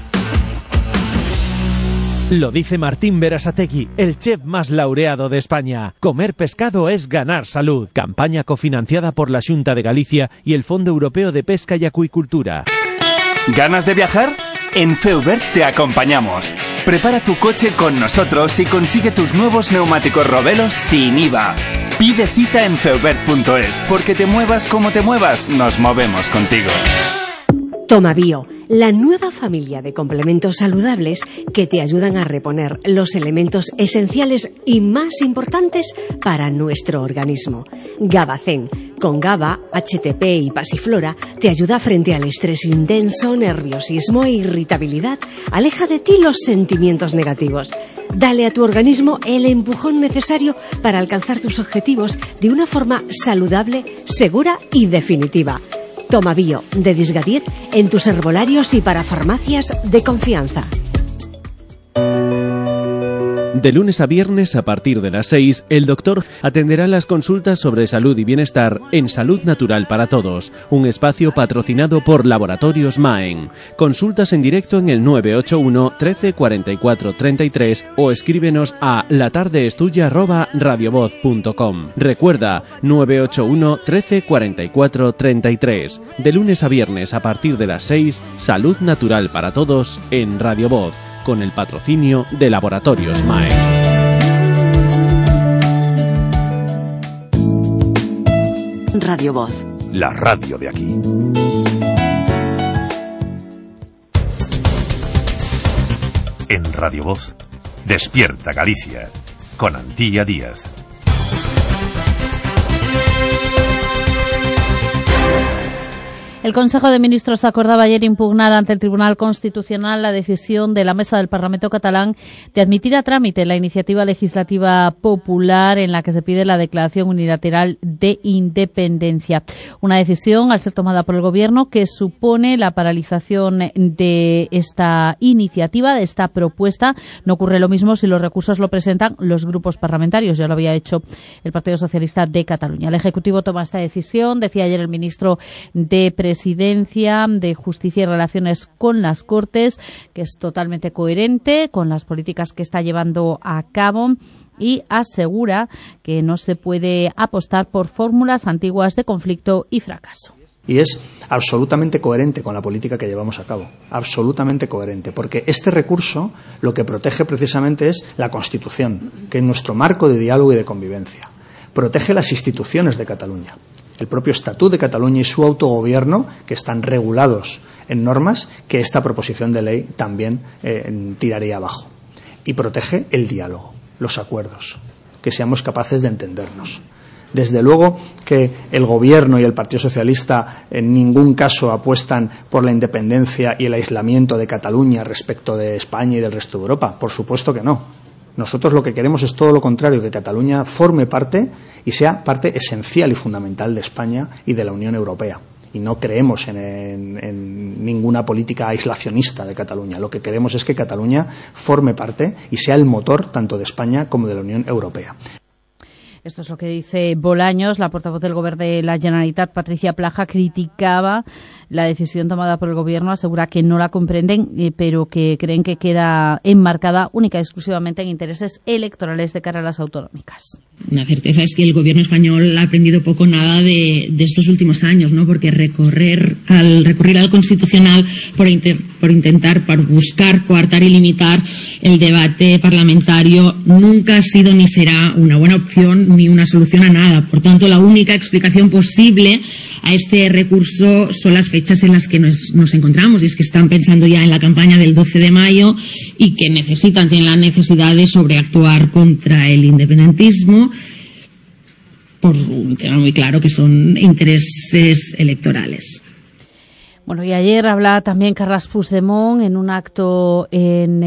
Lo dice Martín Berasategui, el chef más laureado de España. Comer pescado es ganar salud. Campaña cofinanciada por la Xunta de Galicia y el Fondo Europeo de Pesca y Acuicultura. ¿Ganas de viajar? En Feubert te acompañamos. Prepara tu coche con nosotros y consigue tus nuevos neumáticos Robelo sin IVA. Pide cita en feubert.es, porque te muevas como te muevas, nos movemos contigo. Toma Bio, la nueva familia de complementos saludables que te ayudan a reponer los elementos esenciales y más importantes para nuestro organismo. GABACEN, con GABA, HTP y pasiflora, te ayuda frente al estrés intenso, nerviosismo e irritabilidad. Aleja de ti los sentimientos negativos. Dale a tu organismo el empujón necesario para alcanzar tus objetivos de una forma saludable, segura y definitiva. Toma Bio de Disgadiet en tus herbolarios y para farmacias de confianza. De lunes a viernes a partir de las 6, el doctor atenderá las consultas sobre salud y bienestar en Salud Natural para Todos, un espacio patrocinado por Laboratorios Maen. Consultas en directo en el 981 13 44 33 o escríbenos a latardeestuya@radiovoz.com. Recuerda, 981 13 44 33. De lunes a viernes a partir de las 6, Salud Natural para Todos en Radio Voz, con el patrocinio de Laboratorios Maen. Radio Voz. La radio de aquí. En Radio Voz, Despierta Galicia, con Antía Díaz. El Consejo de Ministros acordaba ayer impugnar ante el Tribunal Constitucional la decisión de la Mesa del Parlamento catalán de admitir a trámite la iniciativa legislativa popular en la que se pide la declaración unilateral de independencia. Una decisión, al ser tomada por el Gobierno, que supone la paralización de esta iniciativa, de esta propuesta. No ocurre lo mismo si los recursos lo presentan los grupos parlamentarios. Ya lo había hecho el Partido Socialista de Cataluña. El Ejecutivo toma esta decisión, decía ayer el ministro de Presidencia, de Justicia y Relaciones con las Cortes, que es totalmente coherente con las políticas que está llevando a cabo, y asegura que no se puede apostar por fórmulas antiguas de conflicto y fracaso. Y es absolutamente coherente con la política que llevamos a cabo, absolutamente coherente, porque este recurso lo que protege precisamente es la Constitución, que es nuestro marco de diálogo y de convivencia. Protege las instituciones de Cataluña, el propio Estatut de Cataluña y su autogobierno, que están regulados en normas que esta proposición de ley también tiraría abajo. Y protege el diálogo, los acuerdos, que seamos capaces de entendernos. Desde luego que el Gobierno y el Partido Socialista en ningún caso apuestan por la independencia y el aislamiento de Cataluña respecto de España y del resto de Europa. Por supuesto que no. Nosotros lo que queremos es todo lo contrario, que Cataluña forme parte y sea parte esencial y fundamental de España y de la Unión Europea. Y no creemos en ninguna política aislacionista de Cataluña. Lo que queremos es que Cataluña forme parte y sea el motor tanto de España como de la Unión Europea. Esto es lo que dice Bolaños. La portavoz del Gobierno de la Generalitat, Patricia Plaja, criticaba la decisión tomada por el Gobierno, asegura que no la comprenden, pero que creen que queda enmarcada única y exclusivamente en intereses electorales de cara a las autonómicas. Una certeza es que el Gobierno español ha aprendido poco o nada de estos últimos años, ¿no? Porque recurrir al Constitucional por buscar coartar y limitar el debate parlamentario nunca ha sido ni será una buena opción ni una solución a nada. Por tanto, la única explicación posible a este recurso son las fechas en las que nos encontramos, y es que están pensando ya en la campaña del 12 de mayo y que tienen la necesidad de sobreactuar contra el independentismo por un tema muy claro que son intereses electorales. Bueno, y ayer hablaba también Carles Puigdemont en un acto en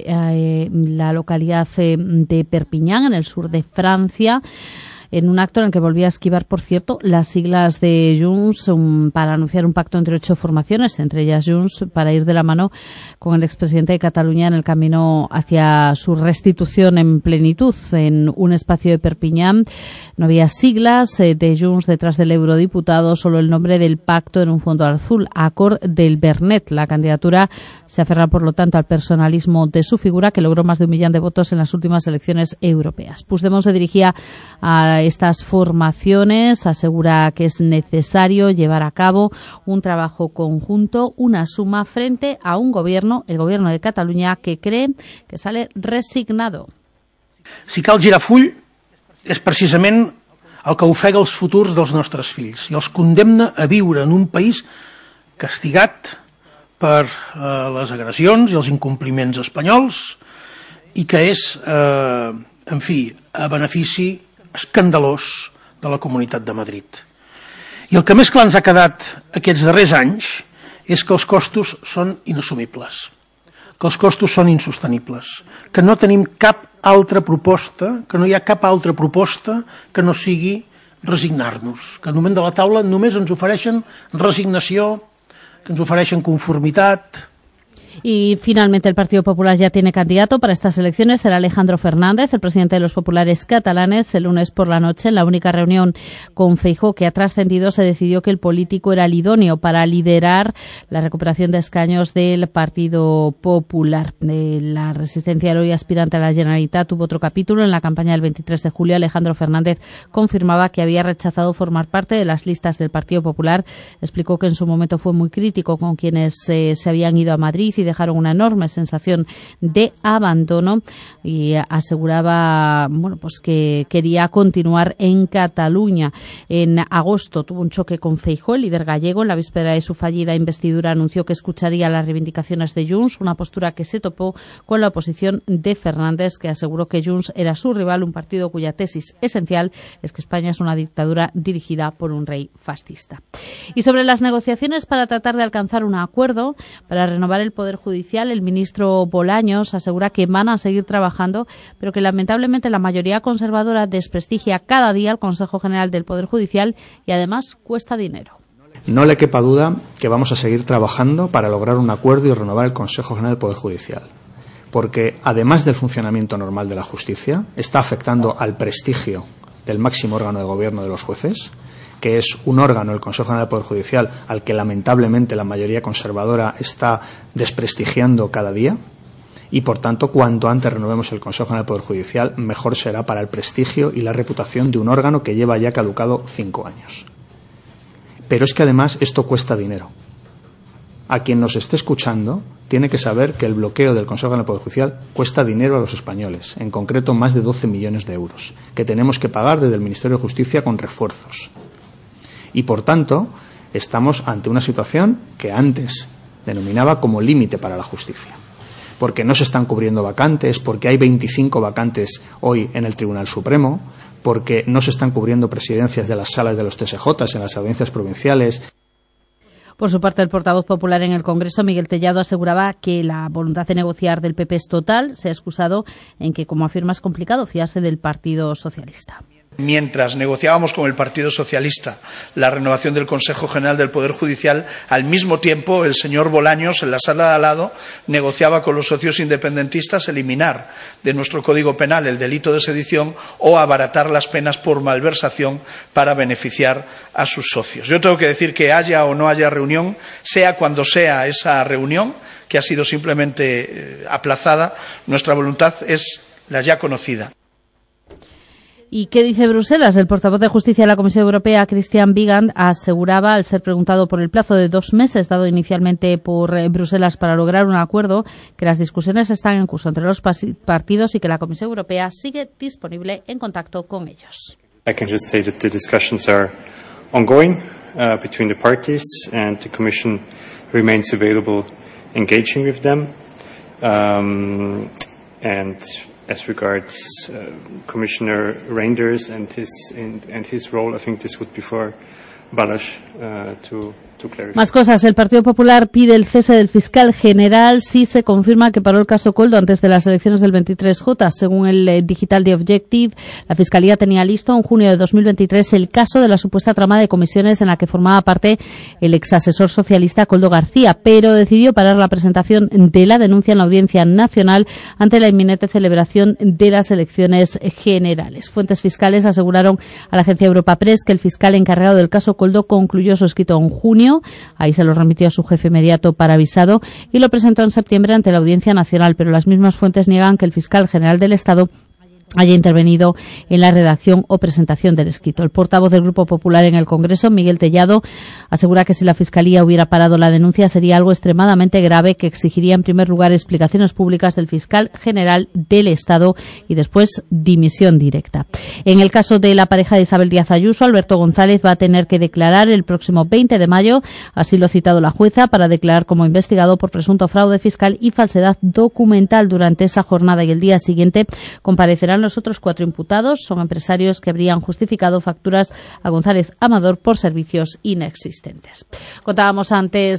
la localidad de Perpiñán, en el sur de Francia, en un acto en el que volvía a esquivar, por cierto, las siglas de Junts para anunciar un pacto entre 8 formaciones, entre ellas Junts, para ir de la mano con el expresidente de Cataluña en el camino hacia su restitución en plenitud. En un espacio de Perpiñán no había siglas de Junts detrás del eurodiputado, solo el nombre del pacto en un fondo azul, Acord del Bernet. La candidatura se aferra, por lo tanto, al personalismo de su figura, que logró más de 1 millón de votos en las últimas elecciones europeas. Puigdemont se dirigía a estas formaciones, asegura que es necesario llevar a cabo un trabajo conjunto, una suma frente a un gobierno, el gobierno de Cataluña, que cree que sale resignado. Si cal girar full és precisament el que ofega els futurs dels nostres fills i els condemna a viure en un país castigat per les agressions i els incompliments espanyols i que és, en fi, a benefici escandalós de la Comunitat de Madrid. I el que més clar ens ha quedat aquests darrers anys és que els costos són inassumibles, que els costos són insostenibles, que no tenim cap altra proposta, que no hi ha cap altra proposta que no sigui resignar-nos, que al moment de la taula només ens ofereixen resignació, que ens ofereixen conformitat. Y finalmente el Partido Popular ya tiene candidato para estas elecciones. Será Alejandro Fernández, el presidente de los populares catalanes. El lunes por la noche, en la única reunión con Feijóo que ha trascendido, se decidió que el político era el idóneo para liderar la recuperación de escaños del Partido Popular. La resistencia del hoy aspirante a la Generalitat tuvo otro capítulo. En la campaña del 23 de julio, Alejandro Fernández confirmaba que había rechazado formar parte de las listas del Partido Popular. Explicó que en su momento fue muy crítico con quienes se habían ido a Madrid y dejaron una enorme sensación de abandono, y aseguraba pues que quería continuar en Cataluña. En agosto tuvo un choque con Feijóo, el líder gallego. En la víspera de su fallida investidura anunció que escucharía las reivindicaciones de Junts, una postura que se topó con la oposición de Fernández, que aseguró que Junts era su rival, un partido cuya tesis esencial es que España es una dictadura dirigida por un rey fascista. Y sobre las negociaciones para tratar de alcanzar un acuerdo para renovar el Poder Judicial, el ministro Bolaños asegura que van a seguir trabajando, pero que lamentablemente la mayoría conservadora desprestigia cada día al Consejo General del Poder Judicial y además cuesta dinero. No le quepa duda que vamos a seguir trabajando para lograr un acuerdo y renovar el Consejo General del Poder Judicial, porque además del funcionamiento normal de la justicia, está afectando al prestigio del máximo órgano de gobierno de los jueces, que es un órgano, el Consejo General del Poder Judicial, al que lamentablemente la mayoría conservadora está desprestigiando cada día, y por tanto, cuanto antes renovemos el Consejo General del Poder Judicial, mejor será para el prestigio y la reputación de un órgano que lleva ya caducado 5 años. Pero es que además esto cuesta dinero. A quien nos esté escuchando tiene que saber que el bloqueo del Consejo General del Poder Judicial cuesta dinero a los españoles, en concreto más de 12 millones de euros, que tenemos que pagar desde el Ministerio de Justicia con refuerzos. Y, por tanto, estamos ante una situación que antes denominaba como límite para la justicia. Porque no se están cubriendo vacantes, porque hay 25 vacantes hoy en el Tribunal Supremo, porque no se están cubriendo presidencias de las salas de los TSJ en las audiencias provinciales. Por su parte, el portavoz popular en el Congreso, Miguel Tellado, aseguraba que la voluntad de negociar del PP es total. Se ha excusado en que, como afirma, es complicado fiarse del Partido Socialista. Mientras negociábamos con el Partido Socialista la renovación del Consejo General del Poder Judicial, al mismo tiempo el señor Bolaños, en la sala de al lado, negociaba con los socios independentistas eliminar de nuestro Código Penal el delito de sedición o abaratar las penas por malversación para beneficiar a sus socios. Yo tengo que decir que haya o no haya reunión, sea cuando sea esa reunión, que ha sido simplemente aplazada, nuestra voluntad es la ya conocida. ¿Y qué dice Bruselas? El portavoz de Justicia de la Comisión Europea, Christian Wiegand, aseguraba, al ser preguntado por el plazo de 2 meses dado inicialmente por Bruselas para lograr un acuerdo, que las discusiones están en curso entre los partidos y que la Comisión Europea sigue disponible en contacto con ellos. I can just say that the discussions are ongoing between the parties and the Commission remains available engaging with them. And as regards Commissioner Reinders and his role, I think this would be for Balázs to clarify. Más cosas. El Partido Popular pide el cese del fiscal general si se confirma que paró el caso Koldo antes de las elecciones del 23J. Según el digital de Objective, la Fiscalía tenía listo en junio de 2023 el caso de la supuesta trama de comisiones en la que formaba parte el exasesor socialista Koldo García, pero decidió parar la presentación de la denuncia en la Audiencia Nacional ante la inminente celebración de las elecciones generales. Fuentes fiscales aseguraron a la agencia Europa Press que el fiscal encargado del caso Koldo concluyó su escrito en junio. Ahí se lo remitió a su jefe inmediato para avisado y lo presentó en septiembre ante la Audiencia Nacional, pero las mismas fuentes niegan que el fiscal general del Estado haya intervenido en la redacción o presentación del escrito. El portavoz del Grupo Popular en el Congreso, Miguel Tellado, asegura que si la Fiscalía hubiera parado la denuncia sería algo extremadamente grave que exigiría en primer lugar explicaciones públicas del fiscal general del Estado y después dimisión directa. En el caso de la pareja de Isabel Díaz Ayuso, Alberto González va a tener que declarar el próximo 20 de mayo, así lo ha citado la jueza, para declarar como investigado por presunto fraude fiscal y falsedad documental. Durante esa jornada y el día siguiente comparecerán los otros 4 imputados. Son empresarios que habrían justificado facturas a González Amador por servicios inexistentes. Contábamos antes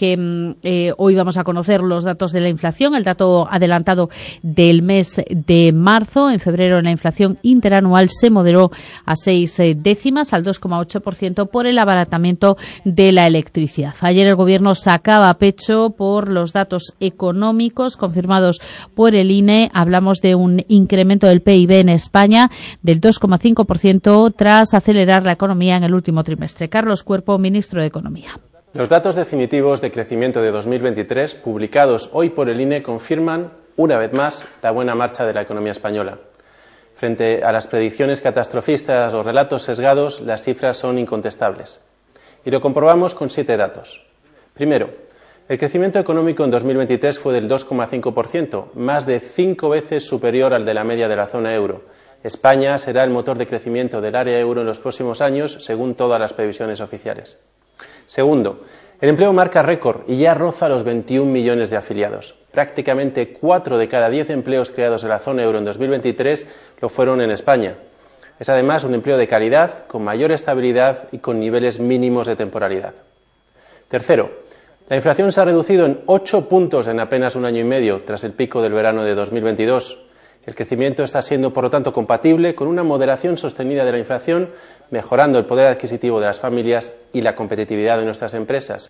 que hoy vamos a conocer los datos de la inflación, el dato adelantado del mes de marzo. En febrero la inflación interanual se moderó a 6 décimas, al 2,8% por el abaratamiento de la electricidad. Ayer el Gobierno sacaba pecho por los datos económicos confirmados por el INE. Hablamos de un incremento del PIB en España del 2,5% tras acelerar la economía en el último trimestre. Carlos Cuerpo, ministro de Economía. Los datos definitivos de crecimiento de 2023, publicados hoy por el INE, confirman una vez más la buena marcha de la economía española. Frente a las predicciones catastrofistas o relatos sesgados, las cifras son incontestables. Y lo comprobamos con 7 datos. Primero, el crecimiento económico en 2023 fue del 2,5%, más de 5 veces superior al de la media de la zona euro. España será el motor de crecimiento del área euro en los próximos años, según todas las previsiones oficiales. Segundo, el empleo marca récord y ya roza los 21 millones de afiliados. Prácticamente 4 de cada 10 empleos creados en la zona euro en 2023 lo fueron en España. Es además un empleo de calidad, con mayor estabilidad y con niveles mínimos de temporalidad. Tercero, la inflación se ha reducido en 8 puntos en apenas un año y medio tras el pico del verano de 2022. El crecimiento está siendo, por lo tanto, compatible con una moderación sostenida de la inflación, mejorando el poder adquisitivo de las familias y la competitividad de nuestras empresas.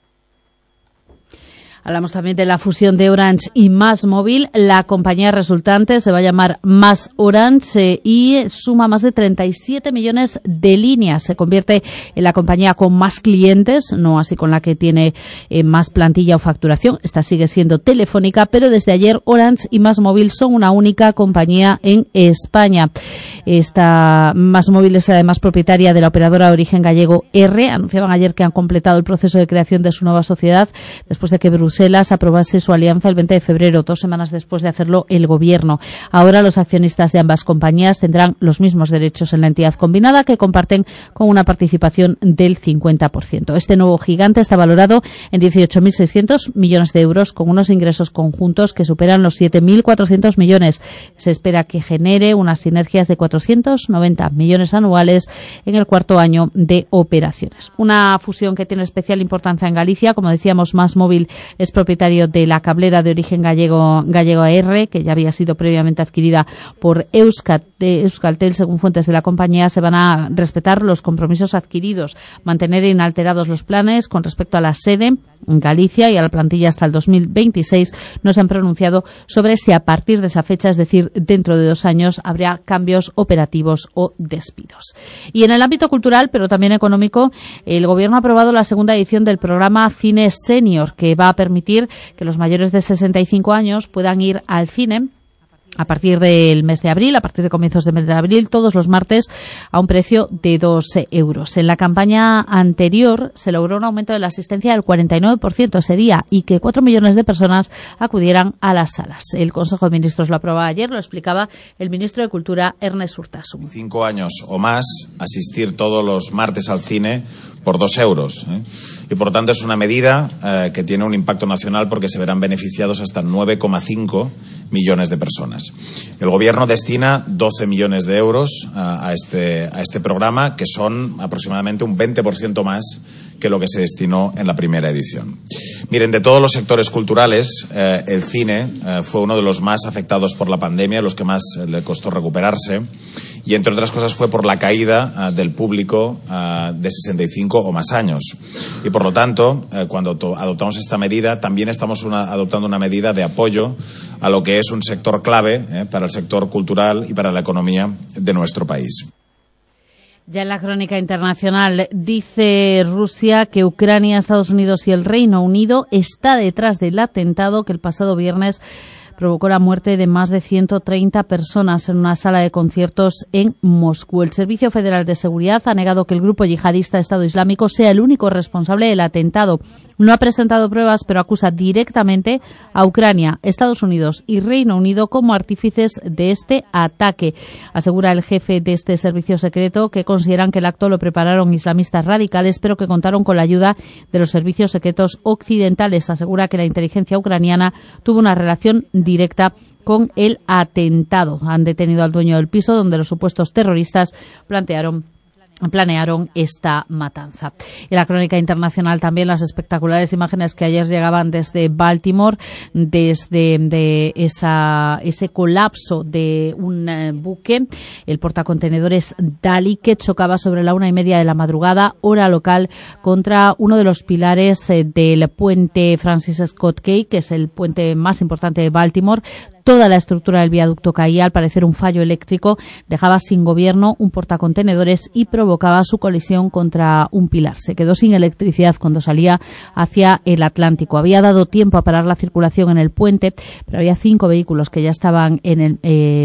Hablamos también de la fusión de Orange y MásMóvil. La compañía resultante se va a llamar MásOrange y suma más de 37 millones de líneas. Se convierte en la compañía con más clientes, no así con la que tiene más plantilla o facturación. Esta sigue siendo Telefónica, pero desde ayer Orange y MásMóvil son una única compañía en España. Esta MásMóvil es además propietaria de la operadora de origen gallego R. Anunciaban ayer que han completado el proceso de creación de su nueva sociedad después de que Bruselas aprobase su alianza el 20 de febrero, 2 semanas después de hacerlo el Gobierno. Ahora los accionistas de ambas compañías tendrán los mismos derechos en la entidad combinada, que comparten con una participación del 50%. Este nuevo gigante está valorado en 18.600 millones de euros, con unos ingresos conjuntos que superan los 7.400 millones. Se espera que genere unas sinergias de 490 millones anuales en el cuarto año de operaciones. Una fusión que tiene especial importancia en Galicia. Como decíamos, MásMóvil es propietario de la cablera de origen gallego R, que ya había sido previamente adquirida por Euskaltel. Según fuentes de la compañía, se van a respetar los compromisos adquiridos, mantener inalterados los planes con respecto a la sede en Galicia y a la plantilla hasta el 2026. No se han pronunciado sobre si a partir de esa fecha, es decir, dentro de 2 años, habrá cambios operativos o despidos. Y en el ámbito cultural, pero también económico, el Gobierno ha aprobado la segunda edición del programa Cine Senior, que va a permitir que los mayores de 65 años puedan ir al cine a partir del mes de abril, a partir de comienzos del mes de abril, todos los martes a un precio de 2 euros. En la campaña anterior se logró un aumento de la asistencia del 49% ese día y que 4 millones de personas acudieran a las salas. El Consejo de Ministros lo aprobaba ayer, lo explicaba el ministro de Cultura, Ernest Urtasun. 5 años o más, asistir todos los martes al cine por 2 euros. Y por lo tanto es una medida que tiene un impacto nacional porque se verán beneficiados hasta 9,5 millones de personas. El Gobierno destina 12 millones de euros a este programa, que son aproximadamente un 20% más que lo que se destinó en la primera edición. Miren, de todos los sectores culturales, el cine fue uno de los más afectados por la pandemia, los que más le costó recuperarse, y entre otras cosas fue por la caída del público de 65 o más años. Y por lo tanto, cuando adoptamos esta medida, también estamos adoptando una medida de apoyo a lo que es un sector clave para el sector cultural y para la economía de nuestro país. Ya en la crónica internacional dice Rusia que Ucrania, Estados Unidos y el Reino Unido está detrás del atentado que el pasado viernes provocó la muerte de más de 130 personas en una sala de conciertos en Moscú. El Servicio Federal de Seguridad ha negado que el grupo yihadista Estado Islámico sea el único responsable del atentado. No ha presentado pruebas, pero acusa directamente a Ucrania, Estados Unidos y Reino Unido como artífices de este ataque. Asegura el jefe de este servicio secreto que consideran que el acto lo prepararon islamistas radicales, pero que contaron con la ayuda de los servicios secretos occidentales. Asegura que la inteligencia ucraniana tuvo una relación directa con el atentado. Han detenido al dueño del piso donde los supuestos terroristas planearon esta matanza. En la crónica internacional también las espectaculares imágenes que ayer llegaban desde Baltimore, desde ese colapso de un buque, el portacontenedores Dali, que chocaba sobre la 1:30 de la madrugada, hora local, contra uno de los pilares del puente Francis Scott Key, que es el puente más importante de Baltimore. Toda la estructura del viaducto caía, al parecer un fallo eléctrico, dejaba sin gobierno un portacontenedores y provocaba su colisión contra un pilar. Se quedó sin electricidad cuando salía hacia el Atlántico. Había dado tiempo a parar la circulación en el puente, pero había 5 vehículos que ya estaban en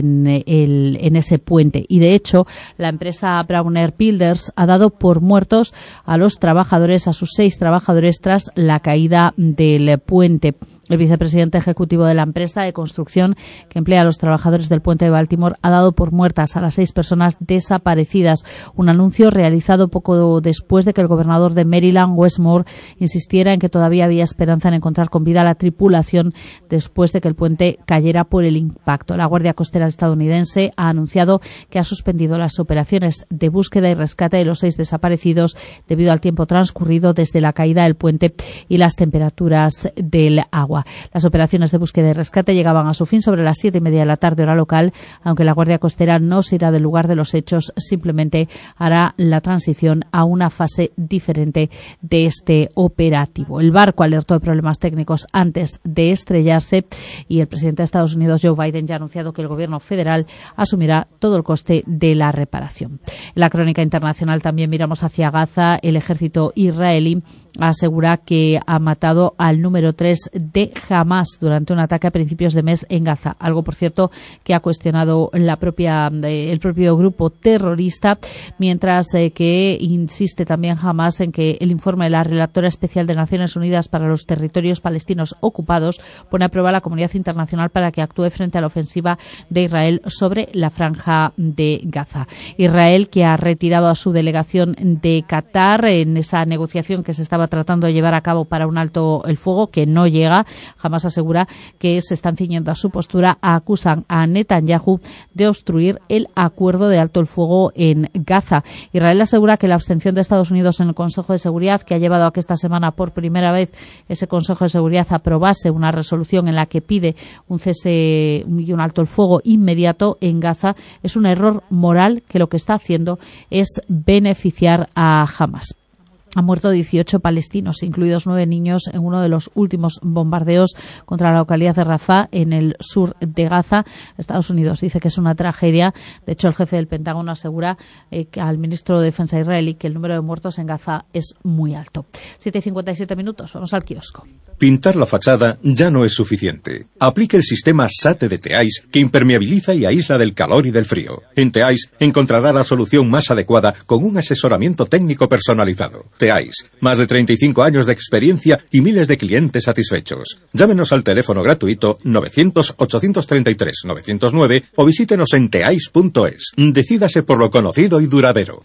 ese puente. Y de hecho, la empresa Brown Air Builders ha dado por muertos a los trabajadores, a sus 6 trabajadores, tras la caída del puente. El vicepresidente ejecutivo de la empresa de construcción que emplea a los trabajadores del puente de Baltimore ha dado por muertas a las 6 personas desaparecidas. Un anuncio realizado poco después de que el gobernador de Maryland, Wes Moore, insistiera en que todavía había esperanza en encontrar con vida a la tripulación después de que el puente cayera por el impacto. La Guardia Costera estadounidense ha anunciado que ha suspendido las operaciones de búsqueda y rescate de los 6 desaparecidos debido al tiempo transcurrido desde la caída del puente y las temperaturas del agua. Las operaciones de búsqueda y rescate llegaban a su fin sobre las 7:30 de la tarde, hora local, aunque la Guardia Costera no se irá del lugar de los hechos, simplemente hará la transición a una fase diferente de este operativo. El barco alertó de problemas técnicos antes de estrellarse y el presidente de Estados Unidos, Joe Biden, ya ha anunciado que el gobierno federal asumirá todo el coste de la reparación. En la crónica internacional también miramos hacia Gaza. El ejército israelí asegura que ha matado al número 3 de Hamas durante un ataque a principios de mes en Gaza, algo por cierto que ha cuestionado el propio grupo terrorista, mientras que insiste también Hamas en que el informe de la relatora especial de Naciones Unidas para los territorios palestinos ocupados pone a prueba a la comunidad internacional para que actúe frente a la ofensiva de Israel sobre la franja de Gaza. Israel, que ha retirado a su delegación de Qatar en esa negociación que se estaba tratando de llevar a cabo para un alto el fuego, que no llega. Jamás asegura que se están ciñendo a su postura. Acusan a Netanyahu de obstruir el acuerdo de alto el fuego en Gaza. Israel asegura que la abstención de Estados Unidos en el Consejo de Seguridad, que ha llevado a que esta semana por primera vez ese Consejo de Seguridad aprobase una resolución en la que pide un cese y un alto el fuego inmediato en Gaza, es un error moral que lo que está haciendo es beneficiar a Hamas. Han muerto 18 palestinos, incluidos 9 niños, en uno de los últimos bombardeos contra la localidad de Rafah, en el sur de Gaza. Estados Unidos dice que es una tragedia. De hecho, el jefe del Pentágono asegura al ministro de Defensa israelí que el número de muertos en Gaza es muy alto. 7:57 minutos. Vamos al kiosco. Pintar la fachada ya no es suficiente. Aplique el sistema SATE de Teais, que impermeabiliza y aísla del calor y del frío. En Teais encontrará la solución más adecuada con un asesoramiento técnico personalizado. Teais, más de 35 años de experiencia y miles de clientes satisfechos. Llámenos al teléfono gratuito 900-833-909 o visítenos en teais.es. Decídase por lo conocido y duradero.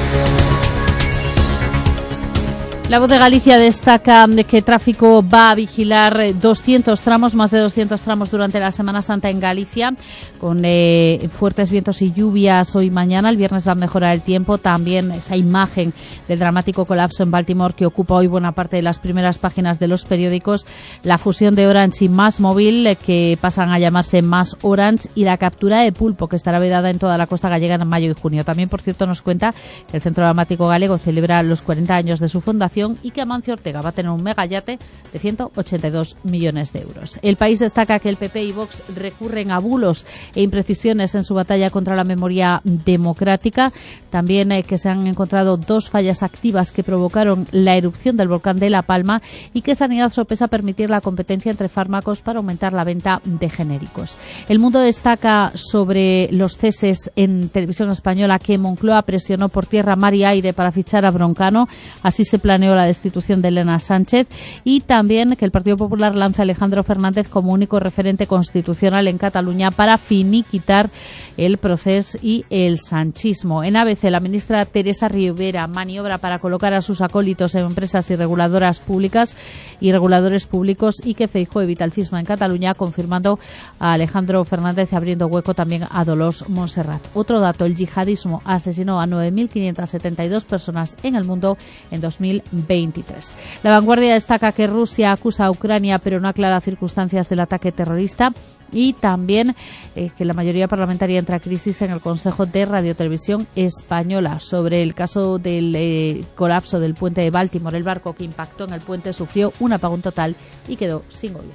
La Voz de Galicia destaca que tráfico va a vigilar 200 tramos, más de 200 tramos durante la Semana Santa en Galicia, con fuertes vientos y lluvias hoy y mañana. El viernes va a mejorar el tiempo. También esa imagen del dramático colapso en Baltimore que ocupa hoy buena parte de las primeras páginas de los periódicos. La fusión de Orange y Más Móvil, que pasan a llamarse Más Orange, y la captura de pulpo, que estará vedada en toda la costa gallega en mayo y junio. También, por cierto, nos cuenta que el Centro Dramático Galego celebra los 40 años de su fundación remodelación y que Amancio Ortega va a tener un megayate de 182 millones de euros. El País destaca que el PP y Vox recurren a bulos e imprecisiones en su batalla contra la memoria democrática. También que se han encontrado 2 fallas activas que provocaron la erupción del volcán de La Palma y que Sanidad sopesa permitir la competencia entre fármacos para aumentar la venta de genéricos. El Mundo destaca sobre los ceses en Televisión Española que Moncloa presionó por tierra, mar y aire para fichar a Broncano. Así se planeó la destitución de Elena Sánchez. Y también que el Partido Popular lanza a Alejandro Fernández como único referente constitucional en Cataluña para finiquitar el proceso y el sanchismo. En ABC, la ministra Teresa Rivera maniobra para colocar a sus acólitos en empresas y reguladoras públicas y reguladores públicos, y que Feijóo evita el cisma en Cataluña, confirmando a Alejandro Fernández y abriendo hueco también a Dolors Montserrat. Otro dato, el yihadismo asesinó a 9.572 personas en el mundo en 2023. La Vanguardia destaca que Rusia acusa a Ucrania pero no aclara circunstancias del ataque terrorista. Y también que la mayoría parlamentaria entra en crisis en el Consejo de Radiotelevisión Española sobre el caso del colapso del puente de Baltimore. El barco que impactó en el puente sufrió un apagón total y quedó sin gobierno.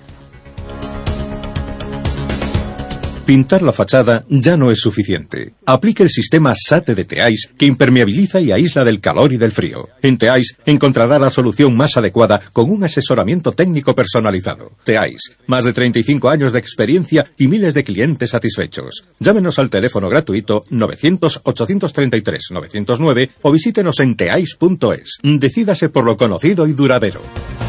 Pintar la fachada ya no es suficiente. Aplique el sistema SATE de Teais, que impermeabiliza y aísla del calor y del frío. En Teais encontrará la solución más adecuada con un asesoramiento técnico personalizado. Teais, más de 35 años de experiencia y miles de clientes satisfechos. Llámenos al teléfono gratuito 900-833-909 o visítenos en teais.es. Decídase por lo conocido y duradero.